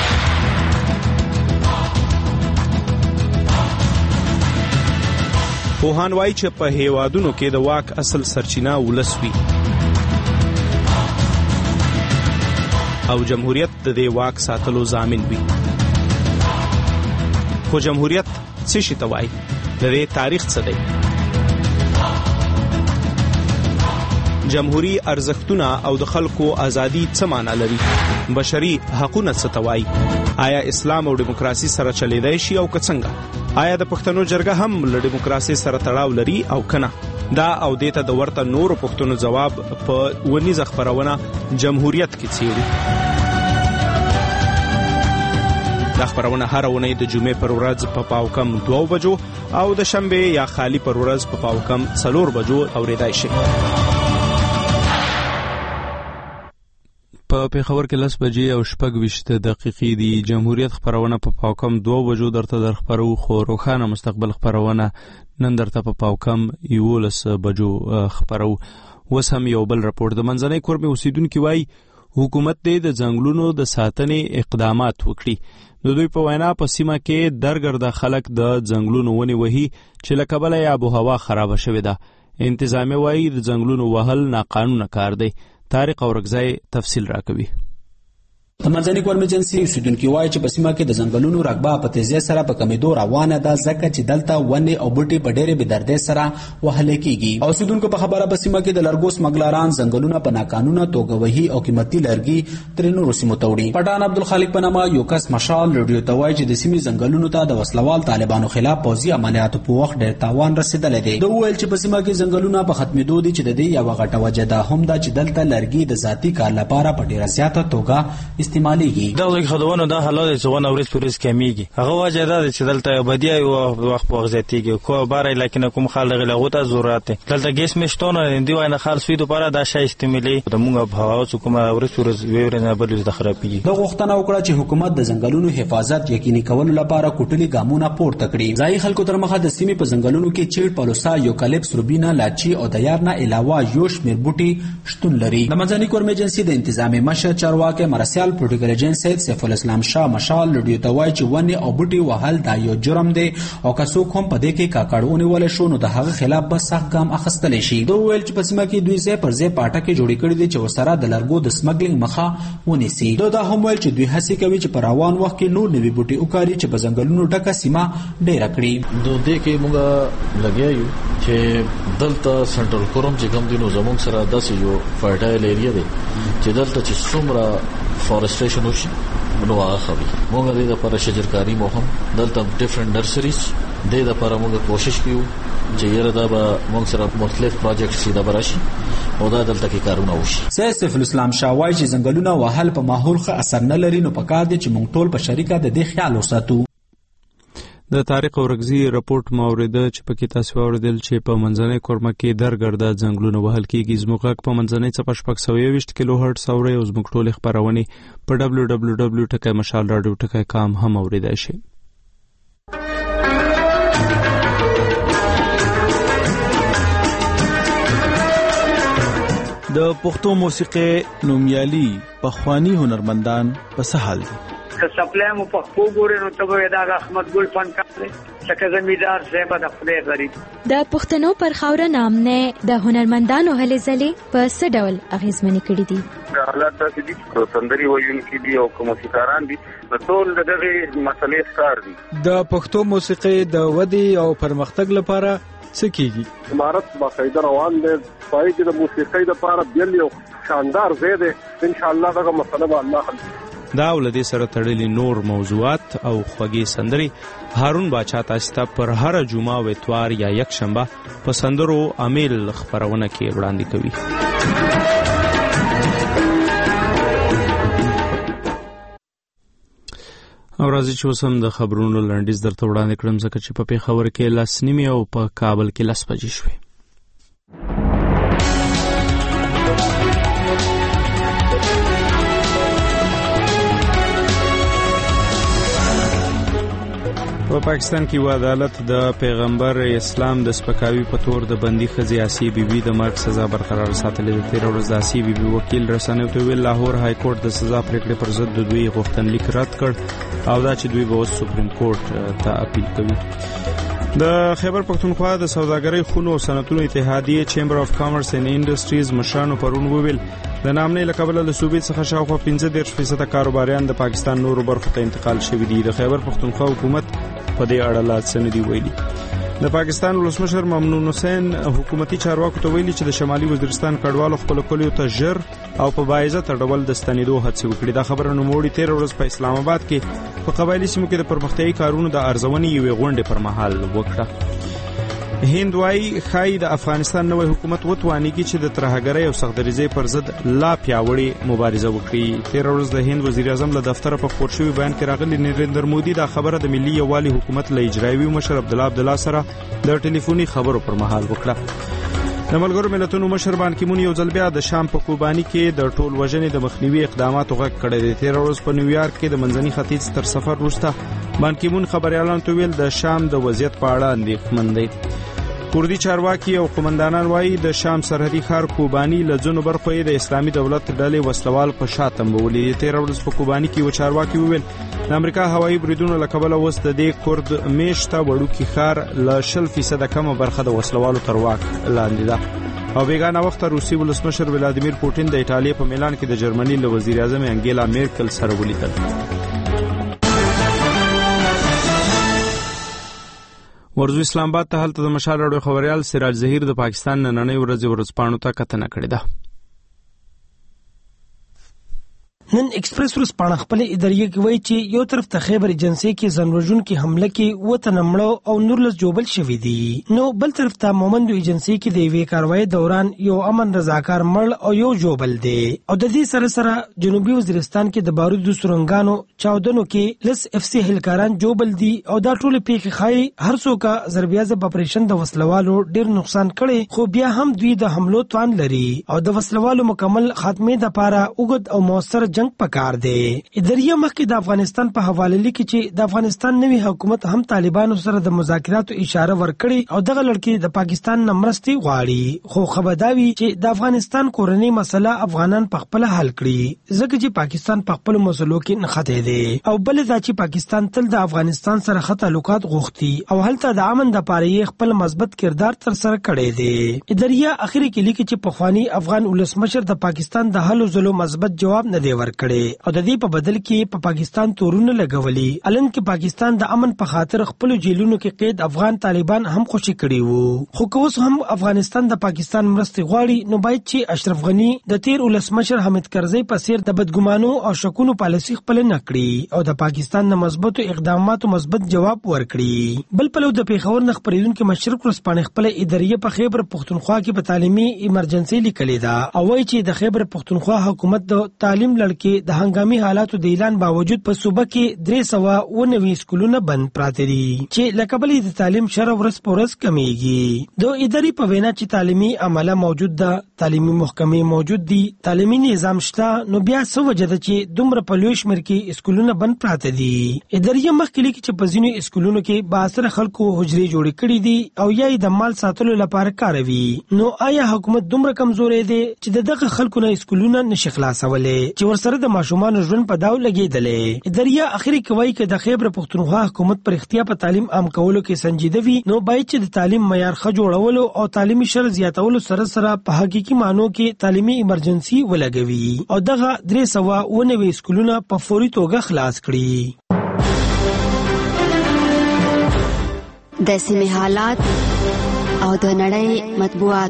پوهان وایي چې په هیوادونو کې د واک اصل سرچینه ولس وي او جمهوریت د دې واک ساتلو ضامن وي. خو جمهوریت څه شي ته وایي؟ د دې تاریخ څه دی؟ جمهوری ارزښتونه او د خلکو ازادي څه معنی لري؟ بشري حقوقونه څه ته وایي؟ آیا اسلام او دیموکراسي سره چلیدای شي او که څنګه؟ آیا د پښتنو جرګه هم له دیموکراسي سره تړاو لري او کنه؟ دا او دیته د ورته نورو پښتنو جواب په ونیزه خبرونه جمهوریت کې څیړي. دا خبرونه هر ونې د جمعې پر ورځ په پاو کم دوه بجو او د شنبه یا خالی پر ورځ په پاو کم څلور بجو اوریدای شي. په پیښور کې لس بجې او شپږ ویشت دقیقې دی. جمهوریت خبرونه په پاو کم دوه بجو درته در خبرو خو روښانه مستقبل خبرونه نن درته په پاو کم یولس بجو خبرو. وس هم یو بل راپور د منځنۍ کورمې اوسیدونکو وایي حکومت دې د ځنګلونو د ساتنې اقدامات وکړي. نو دوی په وینا په سیمه کې درګرده خلک د ځنګلونو ونې وهي چې له کبله یې آب و هوا خرابه شوې ده. انتظامیه وایي د ځنګلونو وهل ناقانونه کار دی. طارق اورګزای تفصیل راکوي. د منځنۍ کورم ایجنسی اوسیدونکو وایي چې په سیمه کې د ځنګلونو رقبه په تیزی سره په کمیدو روانه ده ځکه چې دلته ونې او بوټي په ډېرې بېدردۍ سره وهل کېږي. اوسیدونکو په خبره په سیمه کې د لرګو سمګلران ځنګلونه په ناقانونه توګه وهي او قیمتي لرګي ترې نورو سیمو ته وړي. پټان عبدالخالق په نامه یو کس مشال ریډیو ته وایي چې د سیمې ځنګلونو ته د وسلوال طالبانو خلاف پوځي عملیاتو په وخت ډېر تاوان رسېدلی دی. ده وویل چې په سیمه کې ځنګلونه په ختمېدو دي چې د دې یوه غټه وجه ده هم دا چې دلته لرګي د ذاتي کار لپاره په ډېره زیاته توګه استعمالیږي. دغه خدوونه د حالات چې ونه ورځ پرځ کمیږي هغه وجه دا چې دلته بدی او وخت په غزتیږي کو بار لکه کوم خلک لغوته ضرورت دلته ګیس مشتونه دی وای نه خالص وي لپاره دا شای استعمالي د موږ په هوا چې کومه ورځ پرځ ویورنه بل د خرابېږي. د غوښتنه وکړه چې حکومت د ځنګلونو حفاظت یقیني کولو لپاره کوټلي ګامونه پورته کړي. ځای خلکو تر مخه د سیمې په ځنګلونو کې چیړ پلوسا یوکالیپس روبینا لاچی او د یار نه علاوه یو شمېر بوټي شتون لري. د منځنۍ کورم ایجنسی د انتظامی مشر چارواکي مرسیال پروتوکول ایجنسی سیف الاسلام شاه مشال ریډیو ته وایي چې ونې او بوټي وهل دا یو جرم دی او که څوک هم په دې کې کاکړونه ولې شو نو د هغه خلاف به سخت ګام اخیستلی شي. دوی ویل چې په سیمه کې دوی ځای پر ځای پاټکې جوړې کړي دي چې ورسره د لرګو د سمګلینګ مخه ونیسي. دوی دا هم ویل چې دوی هڅې کوي چې په روان وخت کې نور نوي بوټي وکاري چې په ځنګلونو ډکه سیمه ډېره کړي. د دې کې موږ لګیا یو چې دلته سنټرل کورم چې کوم دینو زموږ سره داسې یو فرټایل ایریا دی چې دلته چې څومره فورسټریشن وشي نو هغه خوي موږ د دې لپاره شجرکاری مو هم دلته ډیفرنٹ نرسریز د دې لپاره موږ کوشش کوو چې یره دا به موږ سره مختلف پروجیکټ سي دا براشي او دا دلته کې کارونه وشي. سیف الاسلام شاه وایي چې ځنګلونه وهل په ماحول ښه اثر نه لري نو پکار دي چې موږ ټول په شریکه د دې خیال وساتو. د طارق اورګزی رپورت مورده چې پکې تاسو اوریدل چې په منځنۍ کورمه کې درګرده ځنګلونه وهل کېږي. زموږ په منځنۍ څپه شپږ سوه یوویشت کیلو هرټز اوري او زموږ ټولې خبرونه په ډبلیو ډبلیو ډبلیو ټکی مشال راډیو ټکی کام هم اوریدای شي. د پښتو موسیقي نومیالي پخوانی هنرمندان په څه حال دي؟ که سپلای مو پښتو ګورې نو ته به دا احمد ګل فنکار دی څنګه زمیدار صاحب د خدای غریب د پښتنو پر خاوره نامنه د هنرمندانو هلې ځلې په څه ډول اغیزمنې کړي دي؟ حالات داسې دي چې سندري ویونکي دي او موسیقاران دي ټول دغه مسلې ښکار دي. د پښتو موسیقي د ودی او پرمختګ لپاره څه کیږي؟ امارت باقاعده روان دي پای کې د موسیقي لپاره بیل یو شاندار ځای دی ان شاء الله دغه مسله به الله حل کړي. دا ولدي سره تړلي نور موضوعات او خوږی سندري هارون باچا تاسو ته پر هر جمعه او اتوار یا یک شنبه په سندرو امیل خبرونه کې وړاندې کوي. او راځي چې اوس هم د خبرونو لنډیز درته وړاندې کړم ځکه چې په پېښور کې لس نیمې او په کابل کې لس بجې شوې. په پاکستان کې و عدالت د پیغمبر اسلام د سپکاوي په تور د بندي ښځې آسیې بیبي د مرګ سزا برقرار ساتلې ده. تېره ورځ د آسیې بیبي وکیل رسنیو ته ویل لاهور های کورټ د سزا پریکړې پر ضد د دوی غوښتنلیک رد کړ او دا چې دوی به اوس سپریم کورټ ته اپیل کوي. د خیبر پختونخوا د سوداګرۍ خونو او صنعتونو اتحادیې چیمبر اف کامرس اینڈ انډسټریز مشرانو پرون وویل د نامنې له کبله له صوبې څخه شاوخوا پنځه دېرش فیصده کاروباریان د پاکستان نورو برخو ته انتقال شوي دي. د خیبر پختونخوا حکومت په دې اړه لا څه نه دي ویلي. د پاکستان ولسمشر ممنون حسین حکومتي چارواکو ته ویلي چې د شمالي وزیرستان کډوالو خپل کلیو ته ژر او په باعزته ډول د ستنېدو هڅې وکړي. دا خبره نوموړي تېره ورځ په اسلام آباد کې په قبایلي سیمو کې د پرمختیایي کارونو د ارزونې یوې غونډې پر مهال وکړه. هند وايي ښایي د افغانستان نوی حکومت وتوانیږي چې د ترهګرۍ او سختدریزۍ پر ضد لا پیاوړې مبارزه وکړي. تېره ورځ د هند وزیر اعظم له دفتره په خپور شوي بیان کې راغلي نریندر مودي دا خبره د ملي یووالي حکومت له اجرایوي مشر عبدالله عبدالله سره د ټلیفوني خبرو پر مهال وکړه. د ملګرو ملتونو مشر بان کی مون یو ځل بیا د شام په کوبانی کې د ټول وژنې د مخنیوي اقداماتو غږ کړی دی. تېره ورځ په نیویارک کې د منځني ختیځ تر سفر وروسته بان کی مون خبريالانو ته ویل د شام د وضعیت په اړه اندېښمن دی. کوردي چارواکي او قومندانان وایي د شام سرحدي ښار کوبانی له ځینو برخو یې د اسلامي دولت ډلې وسلوال په شا تمبولي. تېره ورځ په کوبانی کې یو چارواکي وویل د امریکا هوایي بریدونو له کبله اوس د دې کورد میشته وړوکي ښار له شل فیصده کمه برخه د وسلوالو تر واک لاندې ده. او بیګانه وخت روسي ولسمشر ولادیمیر پوټین د ایټالیا په میلان کې د جرمني له وزیر اعظم انګیلا میرکل سره ولیدل. ورځو اسلام آباد ته هلته د مشال راډیو خبريال سراج ظهیر د پاکستان نننۍ ورځې ورځپاڼو ته کتنه کړې ده. نن ایکسپریس ورځپاڼه خپل ادارې کې وایي چې یو طرف ته خیبر ایجنسی کې ځانوژونکي حمله کې وته نمړو او نورلس جوبل شوی دي، نو بل طرف ته مومند ایجنسی کې د یوې کاروایی دوران یو امن رضاکار مړ او یو جوبل دی. او د دې سره سره جنوبي وزیرستان کې د بارودو سرنګانو چاودنو کې لس اف سی هلکاران جوبل دي او دا ټول پیښې خای هر څوک ضربیازه اپریشن د وسلوالو ډیر نقصان کړي، خو بیا هم دوی د حملو توان لري او د وسلوالو مکمل خاتمه د پاره اوږد او موثر جنگ پکار دی. اداریه مخکې د افغانستان په حواله لیکي چې د افغانستان نوی حکومت هم طالبانو سره د مذاکراتو اشاره ورکړي او دغه لړکې د پاکستان نمرستي غواړي، خو خبرداوي چې د افغانستان کورنۍ مسله افغانان په خپل حل کړي ځکه چې پاکستان په خپل مسلو کې نخته دی. او بل دا چې پاکستان تل د افغانستان سره ښه تعلقات غوښتي او هلته د امن د پاره خپل مثبت کردار تر سره کړی دی. اداریه اخري کې لیکي چې پخوانی افغان ولسمشر د پاکستان د هلو ځلو مثبت جواب نه دی ورکړی او د دې په بدل کې په پاکستان تورونه لګولي. الان کې پاکستان د امن په خاطر خپل جیلونو کې قید افغان طالبان هم خوشي کړي وو، خو که اوس هم افغانستان د پاکستان مرستې غواړي نو باید چې اشرف غنی د تیر ولسمشر حامد کرزی په څیر د بدګمانو او شکونو پالیسي خپل نه کړي او د پاکستان د مثبتو اقداماتو مثبت جواب ورکړي. بل په لور د پیښور نه خبرېدونکو مشرق ورځپاڼه خپل اداریه په خیبر پختونخوا کې په تعلیمي ایمرجنسي لیکلې ده او وایي چې د خیبر پختونخوا حکومت د تعلیم لړ کې د هنګامي حالاتو د اعلان باوجود په صوبه کې درې سوه اووه نوي سکولونه بند پراته دي چې له کبله د تعلیم شرح ورځ په ورځ کمیږي. د ادارې په وینا چې تعلیمي عمله موجود ده، تعلیمي محکمې موجود دي، تعلیمي نظام شته، نو بیا څه وجه ده چې دومره په لوی شمېر کې سکولونه بند پراته دي. ادارې مخکې لیکي چې په ځینو سکولونو کې بااثره خلکو حجرې جوړې کړي دي او یا یې د مال ساتلو لپاره کاروي. نو آیا حکومت دومره کمزورې دی چې د دغه خلکو نه سکولونه نشي خلاصولی چې ورسره د ماشومانو ژوند په داو لګېدلی؟ ادارې اخري کوي چې د خیبر پښتونخوا حکومت پر اختیا په تعلیم عام کولو کې سنجیده وي، نو باید چې د تعلیم معیار ښه جوړولو او تعلیمي شر زیاتولو سره سره په حقیقي معنو کې تعلیمي ایمرجنسي ولګوي او دغه درې سوه اووه نوي سکولونه په فوري توګه خلاص کړي. د سیمې حالات او د نړۍ مطبوعات.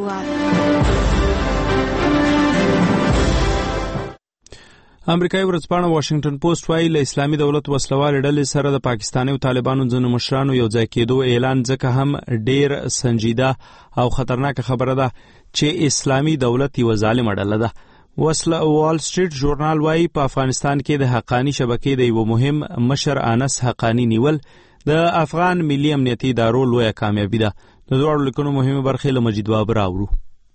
امریکایي ورځپاڼه واشنگټن پوسټ وايي له اسلامي دولت وسلوال ډلې سره د پاکستاني او طالبانو ځینو مشرانو یو ځای کېدو اعلان ځکه هم ډیر سنجیده او خطرناک خبره ده چې اسلامي دولت یو ظالم ډله ده. وسله وال سټریټ ژورنال وايي په افغانستان کې د حقانی شبکې د یو مهم مشر انس حقانی نیول د افغان ملي امنیتي ادارو لویه کامیابي ده. د دوړو لیکنو مهمه برخه له مجید بابر اورو.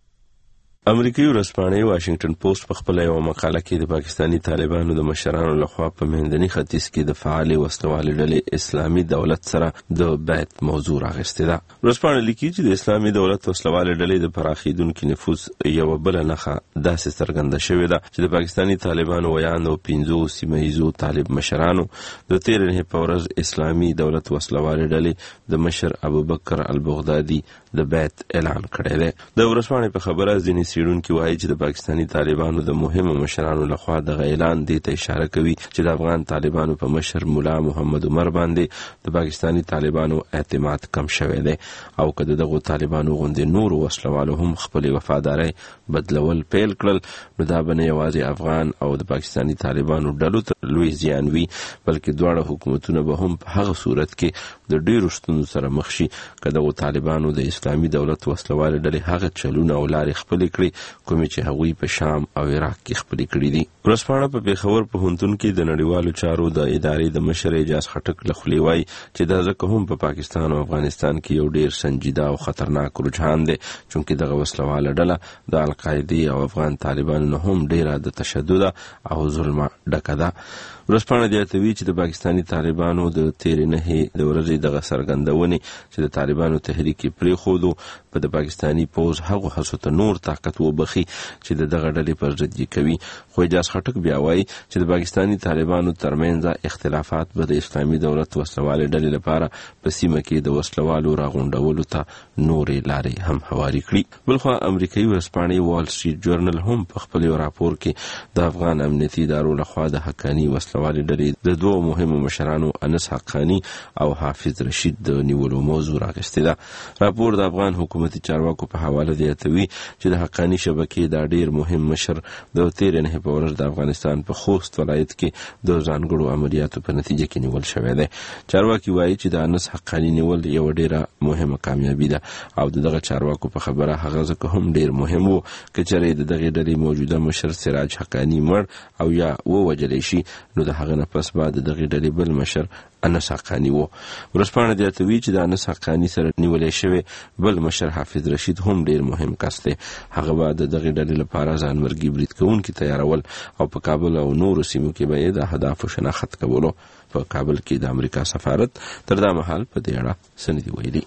امریکایي ورځپاڼه واشنگټن پوسټ په خپل یو مقاله کې د پاکستانی طالبانو د مشرانو لخوا په مهندني ختیځ کې د فعال وسلوالې ډلې اسلامي دولت سره د بیعت موضوع راغسته ده. ورځپاڼه لیکي چې د اسلامي دولت وسلوالې ډلې د پراخیدونکو نفوذ یو بل نخښه داسې څرګنده شوې ده چې د پاکستانی طالبانو ویاندو پنځو سیمه ییزو طالب مشرانو د تیر نه په ورځ اسلامي دولت وسلوالې ډلې د مشر ابوبکر البغدادي د بیعت اعلان کړی دی. د ورځپاڼې په خبره ځینې سیډونکو وایي چې د پاکستانی طالبانو د مهمو مشرانو لخوا د اعلان دې ته اشاره کوي چې د افغان طالبانو په مشر مولا محمد عمر باندې د پاکستانی طالبانو اعتماد کم شوی دی او کله دغه طالبانو غوندې نور وسلوالو هم خپل وفاداري بدلول پیل کړل، نو دا به نه یوازې افغان او د پاکستانی طالبانو ډلو ته لوی زیان وي بلکې دواړه حکومتونه به هم په هغه صورت کې د ډیرو ستونزو سره مخ شي که دغه طالبانو د اسلامي دولت وسلوال ډلې هغه چلونه او لارې خپل کړي کومې چې هغوی په شام او عراق کې خپل کړي دي. ورځپاڼه په پیښور پوهنتون کې د نړیوالو چارو د ادارې د مشر اجاز خټک لخوا وایي چې دا ځکه هم په پاکستان او افغانستان کې یو ډیر سنجیده او خطرناک رجحان دی چې دغه وسلواله ډله د القاعده او افغان طالبانو نه هم ډیره د تشدد او ظلم ډکه ده. ورځپاڼه زیاتوي چې د پاکستانی طالبانو د تیر نه د ورځې دغه څرګندونې چې د طالبانو تحریک پرېښودو په د پاکستانی پوز هغه هڅو ته نور طاقت وبخي چې د دغه ډلې پر ضد کوي. خو اجاز خټک بیا وایي چې د پاکستانی طالبانو ترمنځ اختلافات به د اسلامي دولت وسلوال ډلې لپاره په سیمه کې د وسلوالو راغونډولو ته نورې لارې هم هواري کړي. بلخوا امریکایي ورځپاڼه وال سټریټ جورنل هم په خپل راپور کې د افغان امنیتي ادارو لخوا د حقانی وسلوال ډلې د دوه مهمو مشرانو انس حقانی او حافظ رشید د نیولو موضوع راغسته ده. راپور د افغان حکومتي چارواکو په حواله زیاتوي چې د حقانی شبکې د ډیر مهم مشر د تیر نه په ورځ د افغانستان په خوست ولایت کې د ځانګړو عملیاتو په نتیجه کې نیول شوی دی. چارواکي وایي چې د انس حقانی نیول یو ډیره مهمه کامیابی ده او دغه چارواکو په خبره هغه ځکه هم ډیر مهم وو چې چېرې د دغه ډلې موجوده مشر سراج حقانی مړ او یا ووجل شي نو د هغه نه پس بعد دغه ډلې بل مشر انس حقانی وو. ورځپاڼه زیاتوي چې د انس حقانی سره نیولې شوی بل مشر حافظ رشید هم ډیر مهم کس دی. هغه به د دغه ډلې لپاره ځانمرګي برید کوونکي تیارول او په کابل او نورو سیمو کې به د اهدافو شناخت کولو. په کابل کې د امریکا سفارت تر دا مهال په دې اړه څه نه دي ویلي.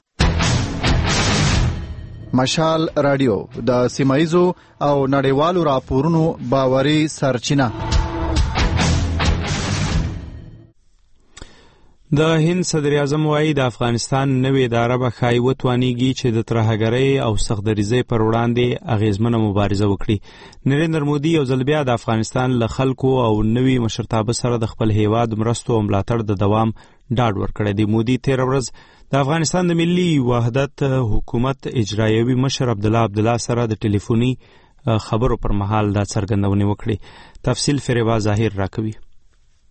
مشال رادیو د سیمایزو او نړیوالو راپورونو باوري سرچینه. د هند صدر اعظم وايي د افغانستان نوې اداره به ښایي وتوانیږي چې د ترهګرۍ او سختدریزۍ پر وړاندې اغیزمنه مبارزه وکړي. نریندر مودي یو ځل بیا د افغانستان له خلکو او نوي مشرتابه سره د خپل هیواد مرستو او ملاتړ د دوام ډاډ ورکړی دی. مودي تیر ورځ د افغانستان د ملي وحدت حکومت اجرایوي مشر عبدالله عبدالله سره د ټلیفوني خبرو پر مهال دا څرګندونې وکړي. تفصیل فریبا ظاهر راکوي.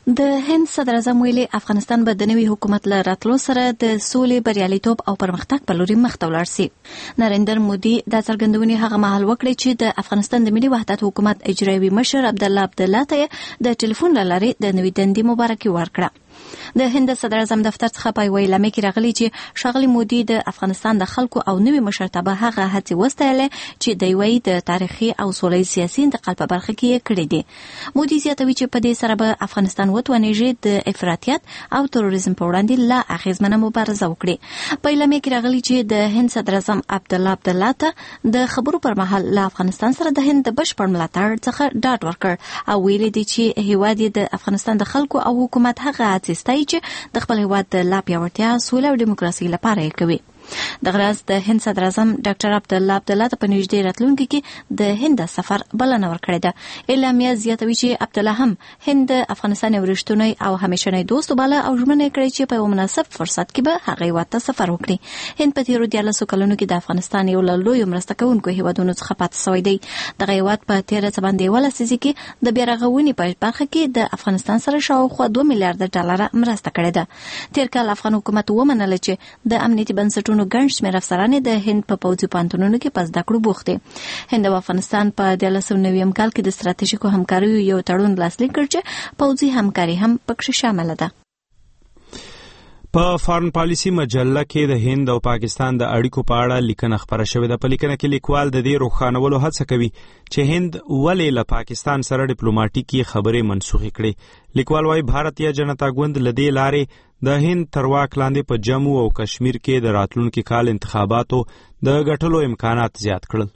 د هند صدر اعظم ویلي افغانستان به د نوي حکومت له راتلو سره د سولې بریالیتوب او پرمختګ په لوري مخ ته ولاړ سي. نریندر مودي دا څرګندونې هغه مهال وکړې چې د افغانستان د ملي وحدت حکومت اجرایوي مشر عبدالله عبدالله ته د ټلیفون له لارې د نوي دندې مبارکي ورکړه. د هند صدر اعظم دفتر څخه په ویلامه کې راغلي چې ښاغلي مودي د افغانستان د خلکو او نوي مشرتابه هغه هڅې وستایلې چې د یوې د تاریخي او سولې سیاسي انتقال په برخه کې کړې دي. مودي زیاتوي چې په دې سره به افغانستان وتوانیږي د افراطیت او تروریزم په وړاندې لا اغیزمنه مبارزه وکړي. په ویلامه کې راغلي چې د هند صدر اعظم عبدالله عبدالله ته د خبرو پر مهال له افغانستان سره د هند د بشپړ ملاتړ څخه ډاډ ورکړ او ویلي دي چې هیواد د افغانستان د خلکو او حکومت هغه هڅې ستایي چې د خپل هیواد د لا پیاوړتیا، سوله او دیموکراسي لپاره یې کوي. د غراز د هند صدر اعظم ډاکټر عبدالله عبدالله ته په نږدې راتلونکي کې د هند سفر بلنه ورکړې ده. اعلامیه زیاتوي چې عبدالله هم هند افغانستان یو رښتونی او همیشنی دوست باله او ژمنه کړې چې په یو مناسب فرصت کې به هغه هیواد ته سفر وکړي. هند په تیرو دیارلسو کلونو کې د افغانستان یو له لویو مرسته کوونکو هیوادونو څخه پاتې شوی دی. دغه هیواد په تیره څه باندې یولس لسیزه کې د بیارغونې په برخه کې د افغانستان سره شاوخوا دوه میلیارډ ډالر مرسته کړې ده. تیر کال افغان حکومت ومنله چې د امنیتي بنسټونو ګڼ شمېر افسران د هند په پوځي پوهنتونونو کې په زده کړو بوخت دي. هند او افغانستان په دیارلس سوه نوي کال کې د ستراتیژیکو همکاریو یو تړون لاسلیک کړ چې پوځي همکاري هم پکې شامل ده. په فارن پالیسی مجله کې د هند او پاکستان د اړیکو په اړه لیکنه خبره شوې ده. په لیکنه کې لیکوال د دې روښانولو هڅه کوي چې هند ولې له پاکستان سره ډیپلوماټیکي خبرې منسوخې کړي. لیکوال وايي بھارتیه جنتا ګوند له دې لارې د هند تر واک لاندې په جموں او کشمیر کې د راتلونکي کال انتخاباتو د ګټلو امکانات زیات کړل.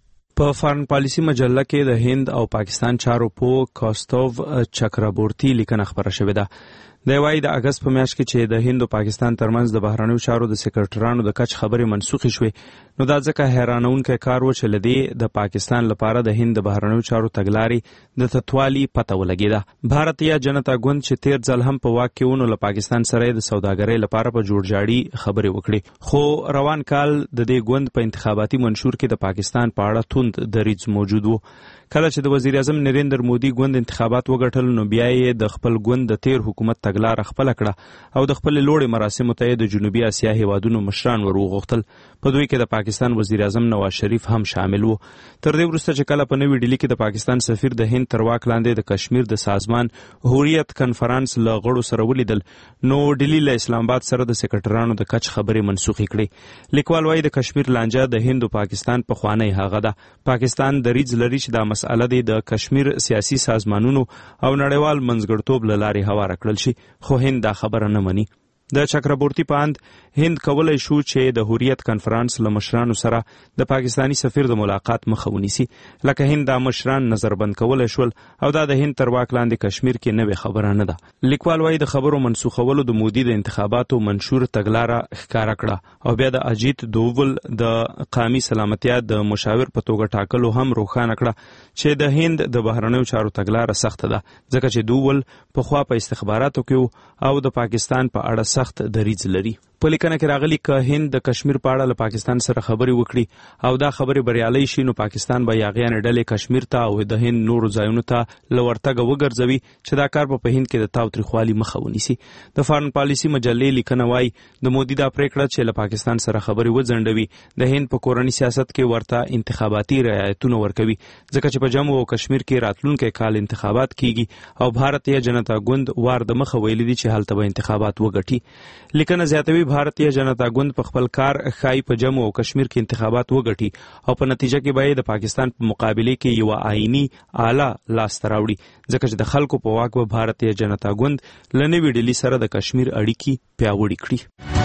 په فارن پالیسی مجله کې د هند او پاکستان چارو پو کاستوف چکرابورتی لیکنه خبره شوې ده. د وايي د اگست په میاشت کې چې د هند او پاکستان ترمنځ د بهرنیو چارو د سکرټرانو د کچ خبرې منسوخې شوې، نو دا ځکه حیرانونکی کار و چې لدې د پاکستان لپاره د هند د بهرنیو چارو تګلارې د تطوالي پته ولګېده. بھارتیه جنتا ګوند چې تیر ځل هم په واک کې ونه له پاکستان سره د سوداګرۍ لپاره په جوړجاړي خبرې وکړي، خو روان کال د دې ګوند په انتخاباتي منشور کې د پاکستان په اړه توند دریځ موجود و. کله چې د وزیر اعظم نریندر مودي ګوند انتخابات وګټل، نو بیا یې د خپل ګوند د تیر حکومت تګلاره خپل کړه او د خپل لوړې مراسمو ته د جنوبي اسیا هیوادونو مشران وروغوښتل. په دوی کې د پاکستان وزیر اعظم نواز شریف هم شامل وو. تر دې وروسته چې کله په نوې ډیلي کې د پاکستان سفیر د هند تر واک لاندې د کشمیر د سازمان هوریت کنفرانس له غړو سره ولیدل، نو ډیلي له اسلام آباد سره د سکرټرانو د کچ خبرې منسوخې کړې. لیکوال وايي د کشمیر لانجه د هند او پاکستان په خوانی هغه ده. پاکستان دریځ لري چې دا مسأله د کشمیر سیاسي سازمانونو او نړیوال منځګړتوب له لارې هواره کړل شي، خو هند دا خبره نه مني. د چکرابورتی په اند هند کولای شو چې د هوریت کنفرانس له مشرانو سره د پاکستانی سفیر د ملاقات مخه ونیسي، لکه هند دا مشران نظربند کولای شول او دا د هند تر واک لاندې کشمیر کې نوې خبره نه ده. لیکوال وايي د خبرو منسوخولو د مودي د انتخاباتو منشور تګلاره ښکارا کړه او بیا د اجیت دوول د قومي سلامتیا د مشاور په توګه ټاکلو هم روښانه کړه چې د هند د بهرنیو چارو تګلاره سخته ده، ځکه چې دوول په خوا په استخباراتو کې او د پاکستان په اړه سخت دریځ لري. په لیکنه کې راغلي که هند د کشمیر په اړه له پاکستان سره خبرې وکړي او دا خبرې بریالۍ شي، نو پاکستان به یاغیانې ډلې کشمیر ته او د هند نورو ځایونو ته له ورتګه وګرځوي چې دا کار به په هند کې د تاوتریخوالي مخه ونیسي. د فارن پالیسي مجلې لیکنه وايي د مودي دا پریکړه چې له پاکستان سره خبرې وځنډوي د هند په کورني سیاست کې ورته انتخاباتي رعایتونه ورکوي، ځکه چې په جموں او کشمیر کې راتلونکي کال انتخابات کیږي او بھارتیه جنتا ګوند وار د مخه ویلي دي چې هلته به انتخابات وګټي. لیکنه زیاتوي بھارتیه جنتا ګوند په خپل کار ښایي په جموں او کشمیر کې انتخابات وګټي او په نتیجه کې به د پاکستان په مقابله کې یو آئینی اعلی لاسته راوړي، ځکه چې د خلکو په واک به بھارتیه جنتا ګوند له نوې ډیلي سره د کشمیر اړیکې پیاوړې کړي.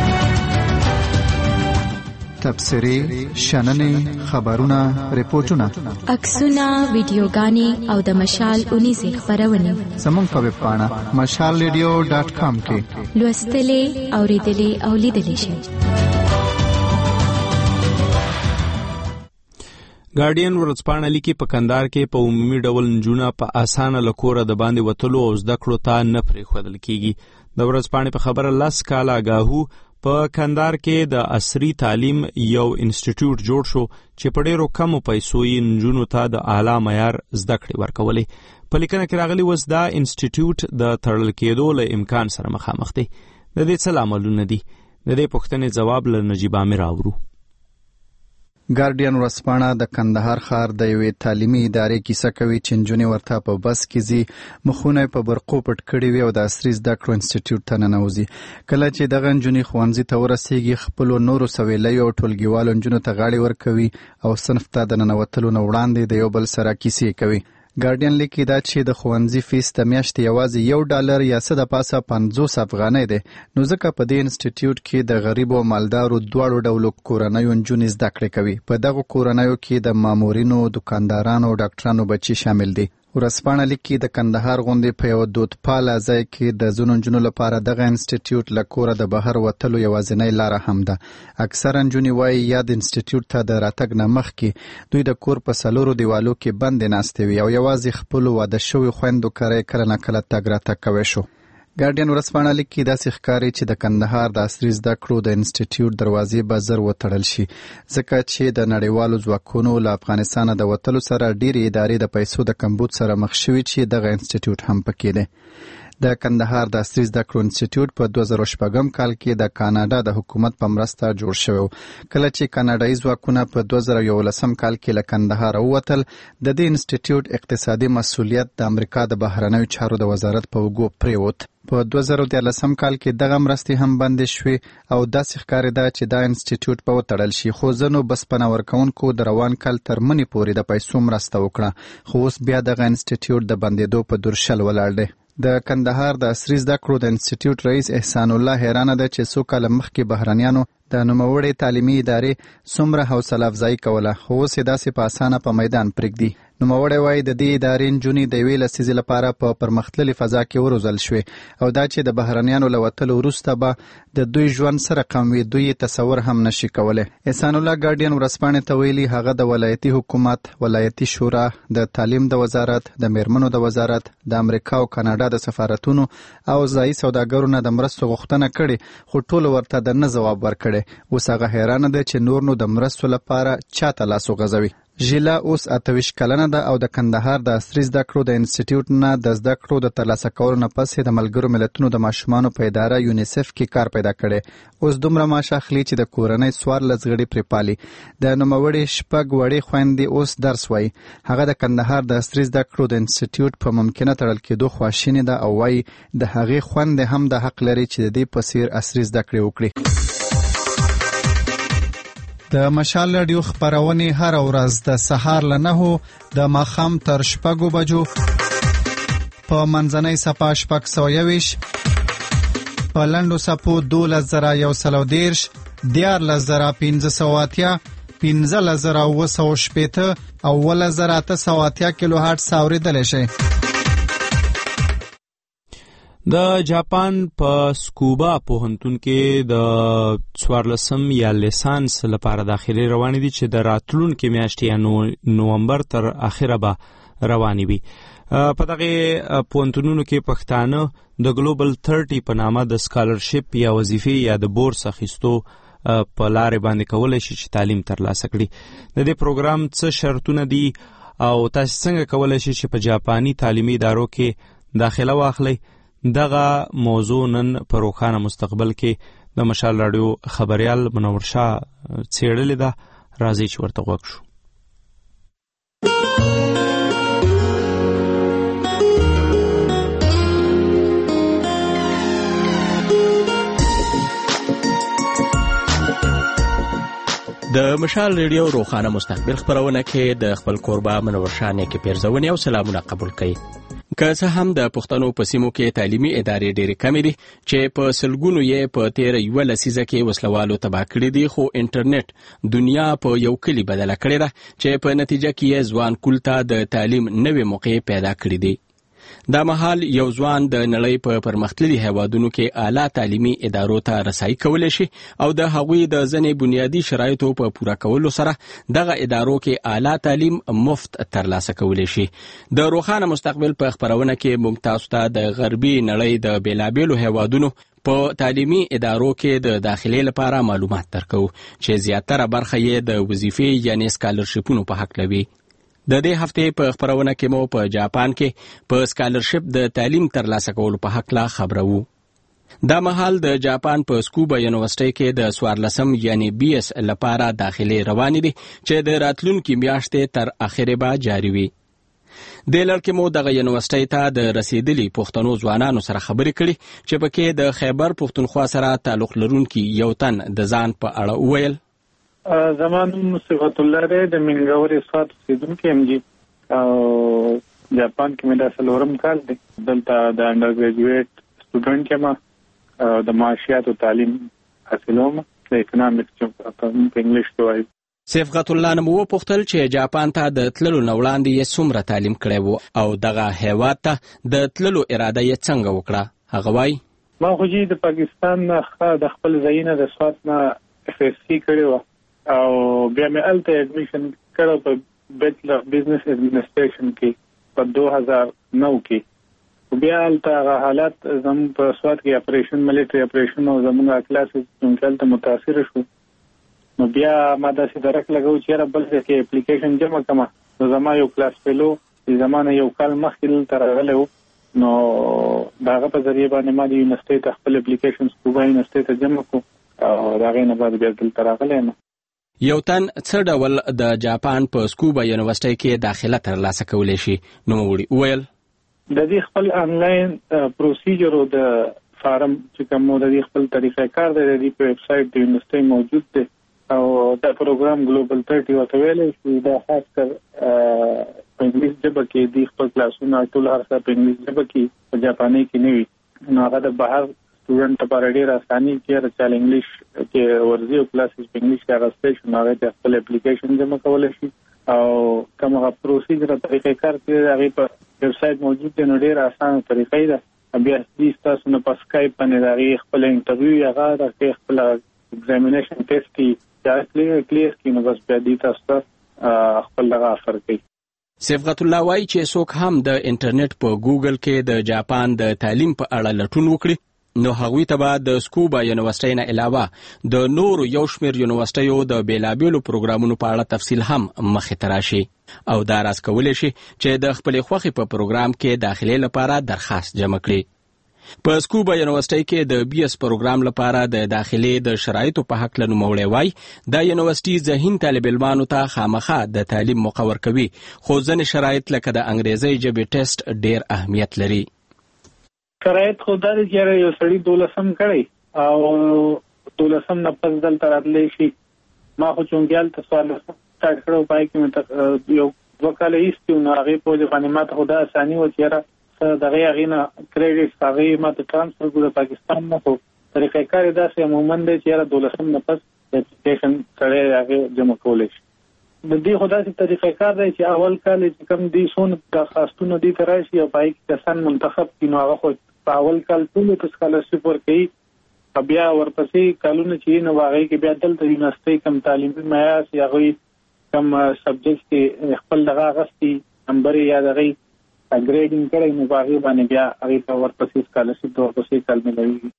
تبصرې، شننې، خبرونه، ریپورتونه، عکسونه، ویډیوګانې او د مشال اونیزې خبرونه زموږ په ویب پاڼه مشال ریډیو ډاټ کام کې لوستلې، اوریدلې او لیدلې شئ. ګارډین ورځپاڼه لیکي په کندهار کې په عمومي ډول نجونه په اسانه له کوره د باندې وتلو او زده کړو ته نه پرېښودل کېږي. د ورځپاڼې په خبره لس کاله اګاهو په کندهار کې د عصري تعلیم یو انسټیټیوټ جوړ شو چې په ډېرو کمو پیسو یې نجونو ته د اعلی معیار زده کړې ورکولې. په لیکنه کې راغلی وس دا انسټیټیوټ د تړل کېدو له امکان سره مخامخ دی. د دې څه لاملونه دي؟ د دې پوښتنې جواب له نجیب عامر اورو. ګارډین ورځپاڼه د کندهار ښار د یوې تعلیمي ادارې کیسه کوي چې نجونې ورته په بس کې ځي، مخونه په برقو پټ کړي وي او د عصري زده کړو انسټیټیوټ ته ننوځي. کله چې دغه نجونې ښوونځي ته ورسیږي، خپلو نورو سویلیو او ټولګیوالو نجونو ته غاړې ورکوي او صنف ته د ننوتلو نه وړاندې د یو بل سره کیسې کوي. ګارډین لیکي دا چې د ښوونځي فیس د میاشتې یوازې یو ډالر یا څه د پاسه پنځوس افغانۍ دی، نو ځکه په دې انسټیټیوټ کې د غریبو او مالدارو دواړو ډولو کورنیو نجونې زده کړې کوي. په دغو کورنیو کې د مامورینو، دکاندارانو او ډاکټرانو بچي شامل دي. ورځپاڼه لیکي د کندهار غوندې په یو دودپاله ځای کې د ځینو نجونو لپاره دغه انسټیټیوټ له کوره د بهر وتلو یوازینۍ لاره هم ده. اکثره نجونې وایي یا د انسټیټیوټ ته د راتګ نه مخکې دوی د کور په څلورو دیوالو کې بندې ناستې وي او یوازې خپلو واده شوي خویندو کره کله نه کله تګ راتګ کوی شو. ګارډین ورځپاڼه لیکي داسې ښکاري چې د کندهار د عصري زده کړو د انسټیټیوټ دروازې به زر وتړل شي، ځکه چې د نړیوالو ځواکونو له افغانستانه د وتلو سره ډېرې ادارې د پیسو د کمبود سره مخ شوي چې دغه انسټیټیوټ هم پکې دی. د کندهار د عصري زده کړو انسټیټیوټ په دوه زره شپږم کال کې د کاناډا د حکومت په مرسته جوړ شوی و. کله چې کاناډایي ځواکونه په دوه زره یولسم کال کې له کندهار ووتل، د دې انسټیټیوټ اقتصادي مسؤلیت د امریکا د بهرنیو چارو د وزارت په اوږو پریوت. په دوه زره دیارلسم کال کې دغه مرستې هم بندې شوې او داسې ښکارېده چې دا انسټیټیوټ به وتړل شي، خو ځینو بسپنه ورکوونکو د روان کال تر منې پورې د پیسو مرسته وکړه، خو اوس بیا دغه انسټیټیوټ د بندېدو په دور شل ولاړ دی. د کندهار د عصري زده کړو د انسټیټیوټ رئیس احسان الله حیرانه ده چې څو کاله مخکې بهرنیانو د نوموړې تعلیمي ادارې څومره حوصله افزایي کوله، خو اوس یې داسې په اسانه په میدان پرېږدي. نوموړی وایي د دې ادارې نجونې د یوې لسیزې لپاره په پرمختللې فضا کې وروزل شوې او دا چې د بهرنیانو له وتلو وروسته به د دوی ژوند سره کم وي، دوی تصور هم نشي کولی. احسان الله ګارډین ورځپاڼې ته ویلي هغه د ولایتي حکومت، ولایتي شورا، د تعلیم د وزارت، د میرمنو د وزارت، د امریکا او کاناډا د سفارتونو او ځایي سوداګرو نه د مرستو غوښتنه کړې، خو ټولو ورته د نه ځواب ورکړی. اوس هغه حیرانه ده چې نور نو د مرستو لپاره چاته لاس وغځوي. ژیلا اوس اته ویشت کلنه ده او د کندهار د عصري زده کړو د انسټیټیوټ نه د زده کړو د ترلاسه کولو نه پسې د ملګرو ملتونو د ماشومانو په اداره یونیسف کې کار پیدا کړی. اوس دومره معاش اخلي چې د کورنۍ څوارلس غړي پرې پالي. د نوموړې شپږ وړې خویندې اوس درس وایي. هغه د کندهار د عصري زده کړو د انسټیټیوټ په ممکنه تړل کېدو خواشینې ده او وایي د هغې خویندې هم د حق لري چې د دې په څیر عصري زده کړې وکړي. د مشال رادیو خپرونې هر ورځ د سهار له نهو د ماښام تر شپږو بجو په منځنۍ صفحه شپږ سوه یویشت، په لنډو صفحو دولس زره یو سل او دېرش، دیارلس زره پنځه سوه اتیا، پنځلس زره اووه سوه شپېته او اوولس زره اته سوه اتیا کیلو هرټز اورېدلی شئ. د جاپان په سکوبا پوهنتون کې د څوارلسم یا لیسانس لپاره داخلي روانې دي چې د راتلونکي میاشتې یا نو نومبر تر اخره به روانې وي. په دغه پوهنتونونو کې پښتانه د ګلوبل تیرټي په نامه د سکالرشپ یا وظیفې یا د بورس اخیستو په لارې باندې کولی شي چې تعلیم ترلاسه کړي. د دې پروګرام څه شرطونه دي او تاسو څنګه کولی شئ چې په جاپاني تعلیمي ادارو کې داخله واخلئ؟ دغه موضوع نن په روښانه مستقبل کې د مشال رادیو خبریال منور شاه څېړلې ده. راځئ چې ورته غوږ شو. د مشال رادیو روښانه مستقبل خبرونه کې د خپل کوربه منور شاه نیکې پیرزونې او سلامونه قبول کړئ. که څه هم د پښتنو په سیمو کې تعلیمي ادارې ډېرې کمې دي چې په سلګونو یې په تېره یوه لسیزه کې وسلوالو تباه کړي دي، خو انټرنیټ دنیا په یو کلي بدله کړې ده چې په نتیجه کې یې ځوان کول ته د تعلیم نوې موقع پیدا کړي دي. دا مهال یو ځوان د نړۍ په پرمختللي هیوادونو کې اعلی تعلیمي ادارو ته رسایي کولی شي او د هغوی د ځینې بنیادي شرایطو په پوره کولو سره دغه ادارو کې اعلی تعلیم مفت ترلاسه کولی شي. د روښانه مستقبل په خپرونه کې موږ تاسو ته د غربي نړۍ د بیلابیلو هیوادونو په تعلیمي ادارو کې د داخلي لپاره معلومات درکو چې زیاتره برخه یې د وظیفې یعنی سکالرشپونو په حق لوي. د دې هفتې په خبرونه کې مو په جاپان کې په سکالرشپ د تعلیم ترلاسه کولو په حق لا خبرو. دا مهال د جاپان په سکوبا یونیورسيټي کې د سوارلسم یعنی بي اس لپاره داخلي روان دي چې د راتلونکي میاشتې تر اخره به جاری وي. د لړکې مو دغه یونیورسيټي ته د رسیدلي پښتنو ځوانانو سره خبرې کړي چې پکې د خیبر پښتونخوا سره تعلق لرونکي یو تن د ځان په اړه وویل. زمانو صفت الله دی د منګوري سات سیدونکو ام جی او جاپان کې مې د سلورم کال دی دلته د انډر ګریجویټ سټوډنټ یم د معاشیات او تعلیم حاصلوم د اکونومیکس په انګلیش کې وایي. صفت الله نمو پختل چې جاپان ته د تللو نوړاندې یې څومره تعلیم کړی وو او دغه هیواد ته د تللو اراده یې څنګه وکړه. هغه وایي ما خو چې د پاکستان نه د خپل ځایونه د سوات نه اف اس سی کړی و او بیا مې الته اډمیشن کړو په بیچلر اف بزنس ایڈمنسټریشن کې په دوه هزار نو کې. بیا الته حالات زموږ په سوات کې اپریشن ملټری اپریشن او زموږ کلاسز څنګه ته متاثر شو. نو بیا ما د سیدرک لګو چې را بل څه کې اپلیکیشن جمع کما نو زما یو کلاس فیلو د زمانه یو کال مخکې تر غلو نو داغه په ذریعہ باندې ما د یونیورسيټي ته خپل اپلیکیشن سکوبا یونیورسيټي ته جمع کو او داغه نه بعد بیا تل تر غلې. یو تن څه ډول د جاپان په سکوبا یونیورسيټي کې داخله ترلاسه کولی شي. نو وړي ویل د دې خپل انلاین پروسیجر او د فارم چې کوم د دې خپل طریقې کار دی د دې په ویب سټ د یونیورسيټي موجود دی او دا پروګرام ګلوبل ثلاثين وته ویل چې دا خاص کر په انګلیسي ژبه کې د خپل کلاسونو ټول هر څه په انګلیسي ژبه کې په جاپاني کې نه وي نو هغه د بهر سټوډنټ لپاره ډېر اساني کې چې انګلیش کې ورزي او کلاسز په انګلیش کې راځي چې هغه د خپل اپلیکیشن جمع کولای شي او کومه پروسیجر طریقې کار کوي هغه په ویب سټ موجود دی نو ډېر اسانه طریقې ده. بیا دې تاسو نه په اسکایپ باندې راغی خپل انټرویو هغه د خپل ایگزامینیشن ټیسټ کې دا کلیر کلیر کې نو بس بیا دې تاسو خپل لغه اثر کوي. صفت الله وایي چې څوک هم د انټرنیټ په ګوګل کې د جاپان د تعلیم په اړه لټون وکړي نو هغوی ته به د سکوبا یونیورسيټي نه علاوه د نورو یو شمېر یونیورسيټیو د بیلابیلو پروګرامونو په اړه تفصیل هم مخې ته راشي او دا راز کولی شي چې د خپلې خوښې په پروګرام کې داخلي لپاره درخواست جمع کړي. په سکوبا یونیورسيټي کې د بي اس پروګرام لپاره د داخلي د شرایطو په حق له نوموړی وایي دا یونیورسيټي ذهین طالب علمانو ته خامخا د تعلیم مقرر کوي خو ځینې شرایط لکه د انګریزي ژبې ټیسټ ډېر اهمیت لري. شرایط خو دا دي چې یو سړی دولسم کړی او دولسم نه پس دلته راتلی شي. ما خو چونګیال ته سوال سټارټ کړو پای کې مې یو دوه کاله ایستو نو هغې په وجه باندې ما ته خو دا اساني وه چې یاره دغې هغې نه کریډټس هغې ما ته ټرانسفر کړو د پاکستان نه خو طریقې کار یې داسې عموما دی چې یاره دولسم نه پس اپلیکیشن سړی هغې جمع کولی شي. د دې خو داسې طریقې کار دی چې اول کال چې کوم دې څونه درخواستونه دې ته راشي او په هغې کې کسان منتخب کړي نو هغه خو په اول کال ټولو ته سکالرشپ ورکوي او بیا ورپسې کالونه چې نو هغې کې بیا دلته یونیورسيټي کوم تعلیمي معیار چې هغوی کوم سبجیکټ کې خپل دغه اخیستي نمبر یې یا د هغې ګریډینګ کړی نو په هغې باندې بیا هغې ته ورپسې سکالرشپ ته ورپسې کال ملوي.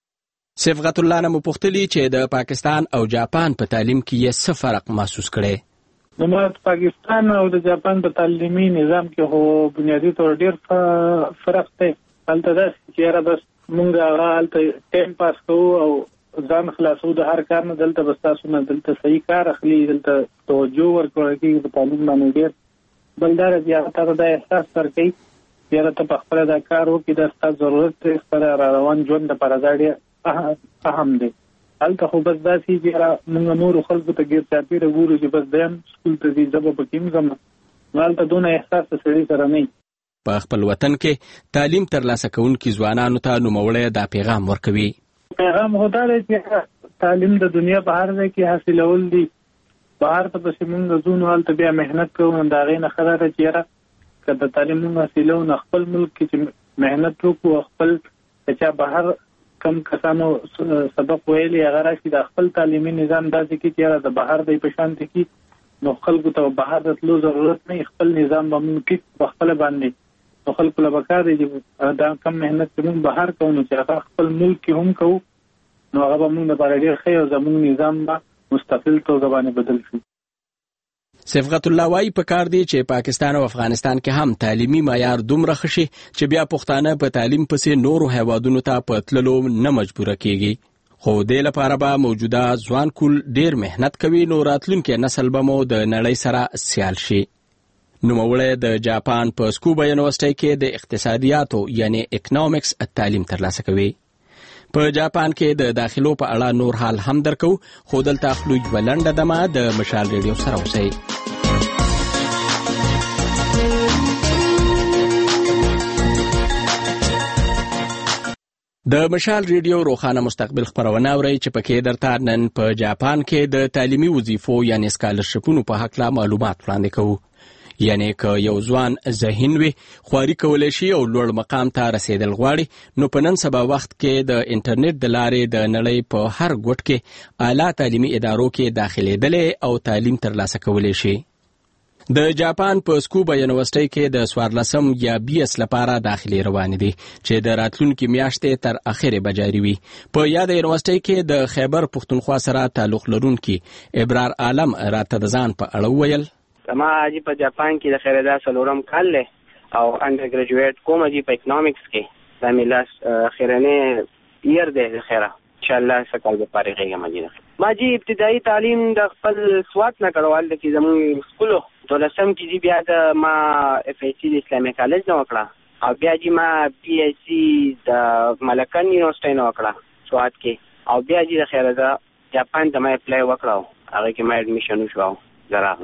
صفت الله نه مو پوښتلي چې د پاکستان او جاپان په تعلیم کې یې څه فرق محسوس کړی. نو ما پاکستان او د جاپان په تعلیمي نظام کې خو بنیادي طور ډېر فرق دی. هلته داسې چې یاره بس مونږ هغه هلته ټایم پاس کوو او ځان خلاصو د هر کار نه دلته بس تاسو نه دلته صحیح کار اخلي دلته توجه ورکول کېږي په تعلیم باندې ډېر. بل دا دی چې هغه تا ته دا احساس ورکوي چې یاره ته په خپله دا کار وکړي دا ستا ضرورت دی خپله را روان ژوند دپاره دا ډېر اهم دی. هلته خو بس داسې چې یاره مونږ نورو خلکو ته ګیر چاپېره ګورو چې بس دی هم سکول ته ځي زه به پکې هم ځم نو هلته دونه احساس د سړي سره نه وي. په خپل وطن کې تعلیم ترلاسه کوونکي ځوانانو ته نوموړی دا پیغام ورکوي. پیغام خو دا دی چې تعلیم د دنیا په هر ځای کې حاصلول دي. بهر ته پسې مونږ ځو نو هلته بیا محنت کوو نو د هغې نه ښه دا ده چې یاره که د تعلیم مونږ حاصلوو نو خپل ملک کې چې محنت وکړو او خپل د چا بهر کم کسانو سبق ویلي هغه راشي د خپل تعلیمي نظام داسې کړي چې یاره د بهر دی په شانتې کړي نو خلکو ته بهر د تلو ضرورت نه خپل نظام به مونږ کړي په خپله باندې نو خلکو له به کار دی چې دا کم محنت چې مونږ بهر کوو نو چې هغه خپل ملک کې هم کوو نو هغه به مونږ لپاره ډېر ښه او زمونږ نظام به مستقل توګه باندې بدل شي. صبغت الله وايي په کار دی چې پاکستان او افغانستان کې هم تعلیمي معیار دومره ښه شي چې بیا پښتانه په تعلیم پسې نورو هیوادونو ته په تللو نه مجبوره کیږي. خو دې لپاره به موجوده ځوان کول ډیر مهنت کوي، نو راتلونکي نسل به مو د نړۍ سره سیال شي. نوموړی د جاپان په سکوبا یونیورسيټي کې د اقتصادیاتو یعنی اکونومکس تعلیم ترلاسه کوي. په جاپان کې د داخلو په اړه نور حال هم درکو، خو دلته خپل ولنډه دمه د مشال ریډیو سره اوسئ. د مشال ریډیو روخانه مستقبل خبرونه اورئ چې پکې درته نن په جاپان کې د تعلیمي وظیفو یعنی سکالرشپونو په حق لا معلومات وړاندې کوو. یعنی که یو ځوان ذهین وي، خواري کولی شي او لوړ مقام ته رسیدل غواړي، نو په نن سبا وخت کې د انټرنیټ د لارې د نړۍ په هر ګوټ کې اعلی تعلیمي ادارو کې داخلېدلی او تعلیم ترلاسه کولی شي. د جاپان په سکوبا یونیورسيټي کې د څوارلسم یا بي اس لپاره داخلي روان دي چې د راتلونکي میاشتې تر اخره به جاري وي. په یاد یونیورسيټي کې د خیبر پښتونخوا سره تعلق لرونکي ابرار عالم راته د ځان په اړه وویل. ما جی په جاپان کې د خیردا سلورم کال له او انډر ګریجویټ کوم جی په اکونومکس کې د میلاس خیرنه ایر ده خیره ان شاء الله سکال به پاره مجینه. ما جی ابتدایي تعلیم د خپل سوات نه کړوال کې زموږ سکولو دولسم کې جی بیا د ما اف ای سی د اسلامي کالج نه وکړه او بیا جی ما پی ایچ سی د ملکن یونیورسيټي نه وکړه سوات کې او بیا جی د خیردا جاپان ته ما اپلای وکړو، هغه کې ما اډمیشن وشو زرا.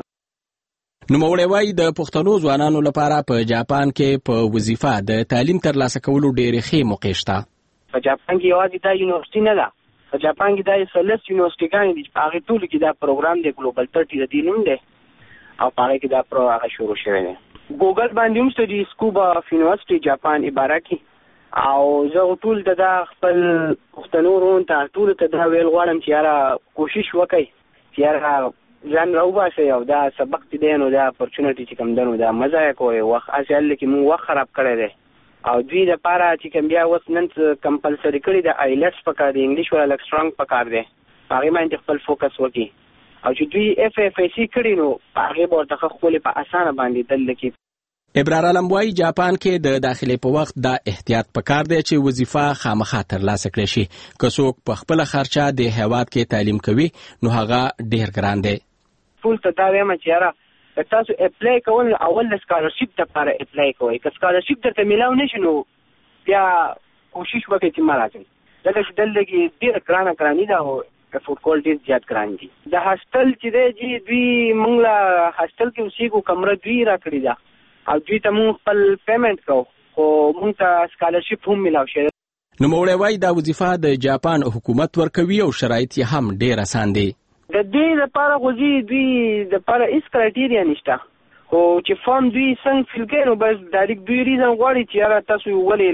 نوموړی وايي د پښتنو ځوانانو لپاره په جاپان کې په وظیفه د تعلیم ترلاسه کولو ډېرې ښې موقع شته. په جاپان کې یوازې دا یونیورسيټي نه ده، په جاپان کې دا سلس یونیورسيټيګانې دي چې په هغې ټولو کې دا پروګرام دی ګلوبل ترټي د دې نوم دی او په هغې کې دا پرو هغه شروع شوی دی. ګوګل باندې هم شته دي سکوبا یونیورسيټي جاپان عبارکي او زه ټول د دا خپل پښتنو ورونو ته ټولو ته دا ویل غواړم چې یاره کوشش وکئ چې یاره ځان راوباسئ او دا سبق چې دی نو دا اپورچونټي چې کوم دی نو دا مه ضایع کوئ. وخت هسې هلته کې مونږ وخت خراب کړی دی او دوی دپاره چې کوم بیا اوس نن کمپلسري کړي د آیلټس پکار دی، انګلیش والا لږ سټرانګ پکار دی، په هغې باندې خپل فوکس وکړي او چې دوی اف اف ای سی کړي نو په هغې به ورته ښه په اسانه باندې دلته کې. ابرار علم وايي جاپان کې د داخلي په وخت دا احتیاط پکار دی چې وظیفه خامخا ترلاسه کړي شي. که څوک په خپله خرچه د هیواد کې تعلیم کوي نو هغه ډېر ګران دی. ټول ته دا وایم چې یاره تاسو اپلای کول اول د سکالرشپ دپاره اپلای کوئ، که سکالرشپ درته میلاو نه شي نو بیا کوشش وکړئ چې مه راځئ، ځکه چې دلته کې ډېره ګرانه ګراني ده او افورډ کول ډېر زیات ګران دي. د هاسټل چې دی جي دوی موږ له هاسټل کې اوسېږو، کمره دوی را کړې ده او دوی ته موږ خپل پیمنټ کوو خو موږ ته سکالرشپ هم میلاو شوی. نوموړی وايي دا وظیفه د جاپان حکومت ورکوي او شرایط یې هم ډېر اسان دي. د دې لپاره خو دوی دوی دپاره هېڅ کرایټیریا نشته، خو چې فارم دوی څنګه فیل کوي نو بس ډایرکټ دوی ریزن غواړي چې یاره تاسو ولې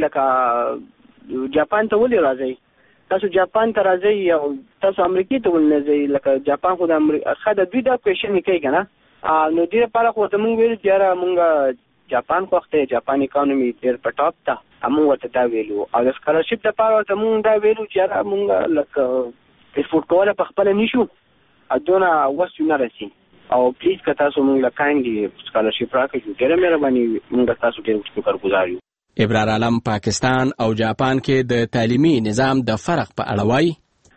لکه جاپان ته ولې راځئ، تاسو جاپان ته راځئ او تاسو امریکې ته ولې نه ځئ، لکه جاپان خو د ښه د دوی دا کوېشن یې کوي که نه. نو دې لپاره خو ورته مونږ ویلو چې یاره مونږ جاپان خوښ دی، جاپان اکانومي ډېر په ټاپ ده، مونږ ورته دا ویلو او د سکالرشپ دپاره ورته مونږ دا ویلو چې یاره مونږ لکه افورډ کولی په خپله نشو دونه وس نه رسي او پلیز که تاسو مونږ له کاینډلي سکالرشپ راکړئ، ډېره مهرباني، مونږ تاسو ډېر شکرګزار یو. ابرار عالم پاکستان او جاپان کې د تعلیمي نظام د فرق په اړه وایي.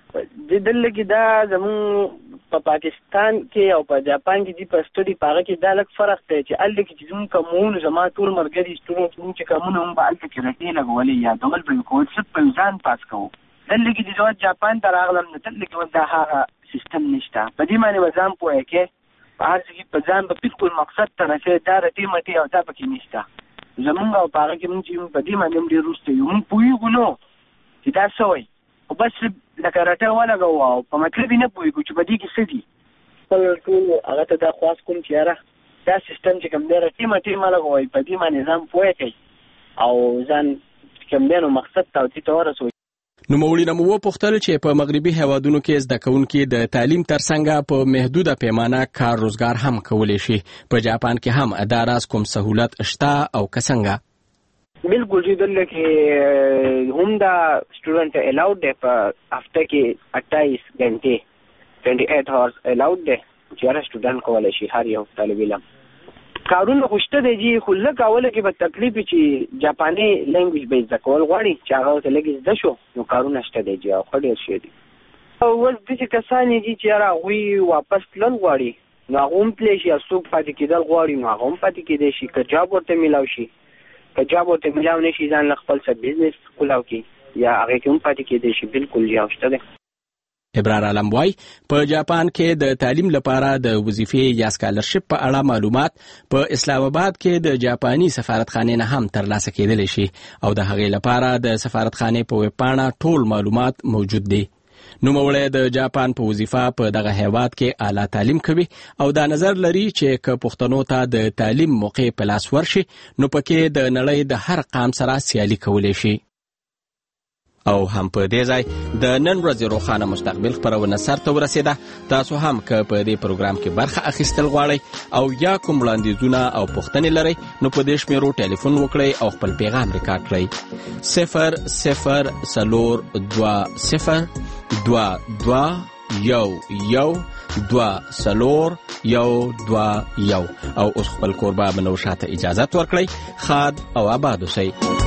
دلته کې دا زموږ په پاکستان کې او په جاپان کې دي په سټډي په هغه کې دا لږ فرق دی چې هلته کې چې زموږ کمونو زما ټول ملګري سټوډنټ زموږ چې کمونه هم به هلته کې رټې لګولې یا ډول به یې کول، صرف په ځان پاس کوو. دلته کې چې زه جاپان ته راغلم نو دلته کې اوس دا هغه سیستم نشته، په دې باندې به ځان پوهه کې په هر څه کې په ځان به بالکل مقصد ته رسې، دا رټې مټې او دا پکې نشته. زمونږ او په هغه کې مونږ چې په دې باندې هم ډېر وروسته یو، مونږ پوهېږو نو چې دا څه وایي خو بس لکه رټه ولګوو او په مطلب یې نه پوهېږو چې په دې کې څه دي. خپل ټول هغه ته دا خواست کوم چې یاره دا سیستم چې کوم دی رټې مټې مه لګوئ، په دې باندې ځان پوهه کوئ او ځان چې کوم دی نو مقصد ته او دې ته ورسوئ. نوموړي نه مو وپوښتل چې په مغربي هیوادونو کې زده کوونکي د تعلیم ترڅنګ په محدوده پیمانه کار روزګار هم کولی شي. په جاپان کې هم دا راز کوم سهولت شته او که څنګه؟ بالکل چې دلته کې هم دا سټوډنټ الاؤډ دی، په هفته کې اټایس غنټې ټوینټي ایټ هاورز الاؤډ دی چې هر سټوډنټ کولای شي، هر یو طالب علم. کارونه خوشته دی جی، خو لږ کاوله کې به تکلیف چې جاپاني لینګویج به زده کول غواړي چې هغه ته لږ زده شو، نو کارونه شته دی جی او ښه ډېر شي دي. او اوس داسې کسان دي چې یاره هغوی واپس تلل غواړي، نو هغه هم تللی شي، څوک پاتې کېدل غواړي نو هغه هم پاتې کېدی شي. که جاب ورته میلاو شي، که جاب ورته میلاو نه شي، ځان له خپل څه بزنس کولاو کړي یا هغې کې هم پاتې کېدی شي. بالکل جی او شته دی. ابرار عالم وای په جاپان کې د تعلیم لپاره د وظیفې یا سکالرشپ په اړه معلومات په اسلام آباد کې د جاپاني سفارتخانې نه هم ترلاسه کېدلی شي او د هغې لپاره د سفارتخانې په ویبپاڼه ټول معلومات موجود دي. نوموړی د جاپان په وظیفه په دغه هیواد کې اعلی تعلیم کوي او دا نظر لري چې که پښتنو ته د تعلیم موقع په لاس ورشي نو پکې د نړۍ د هر قام سره سیالي کولی شي. او هم په دې ځای د نن ورځې روښانه مستقبل خپرونه سر ته ورسېده. تاسو هم که په دې پروګرام کې برخه اخیستل غواړئ او یا کوم وړاندیزونه او پوښتنې لرئ نو په دې شمیرو ټلیفون وکړئ او خپل پیغام ریکارډ کړئ. صفر صفر څلور دوه صفر دوه دوه یو یو دوه څلور یو دوه یو. او اوس خپل کوربه منو شاته اجازت ورکړئ. ښاد او آباد اوسئ.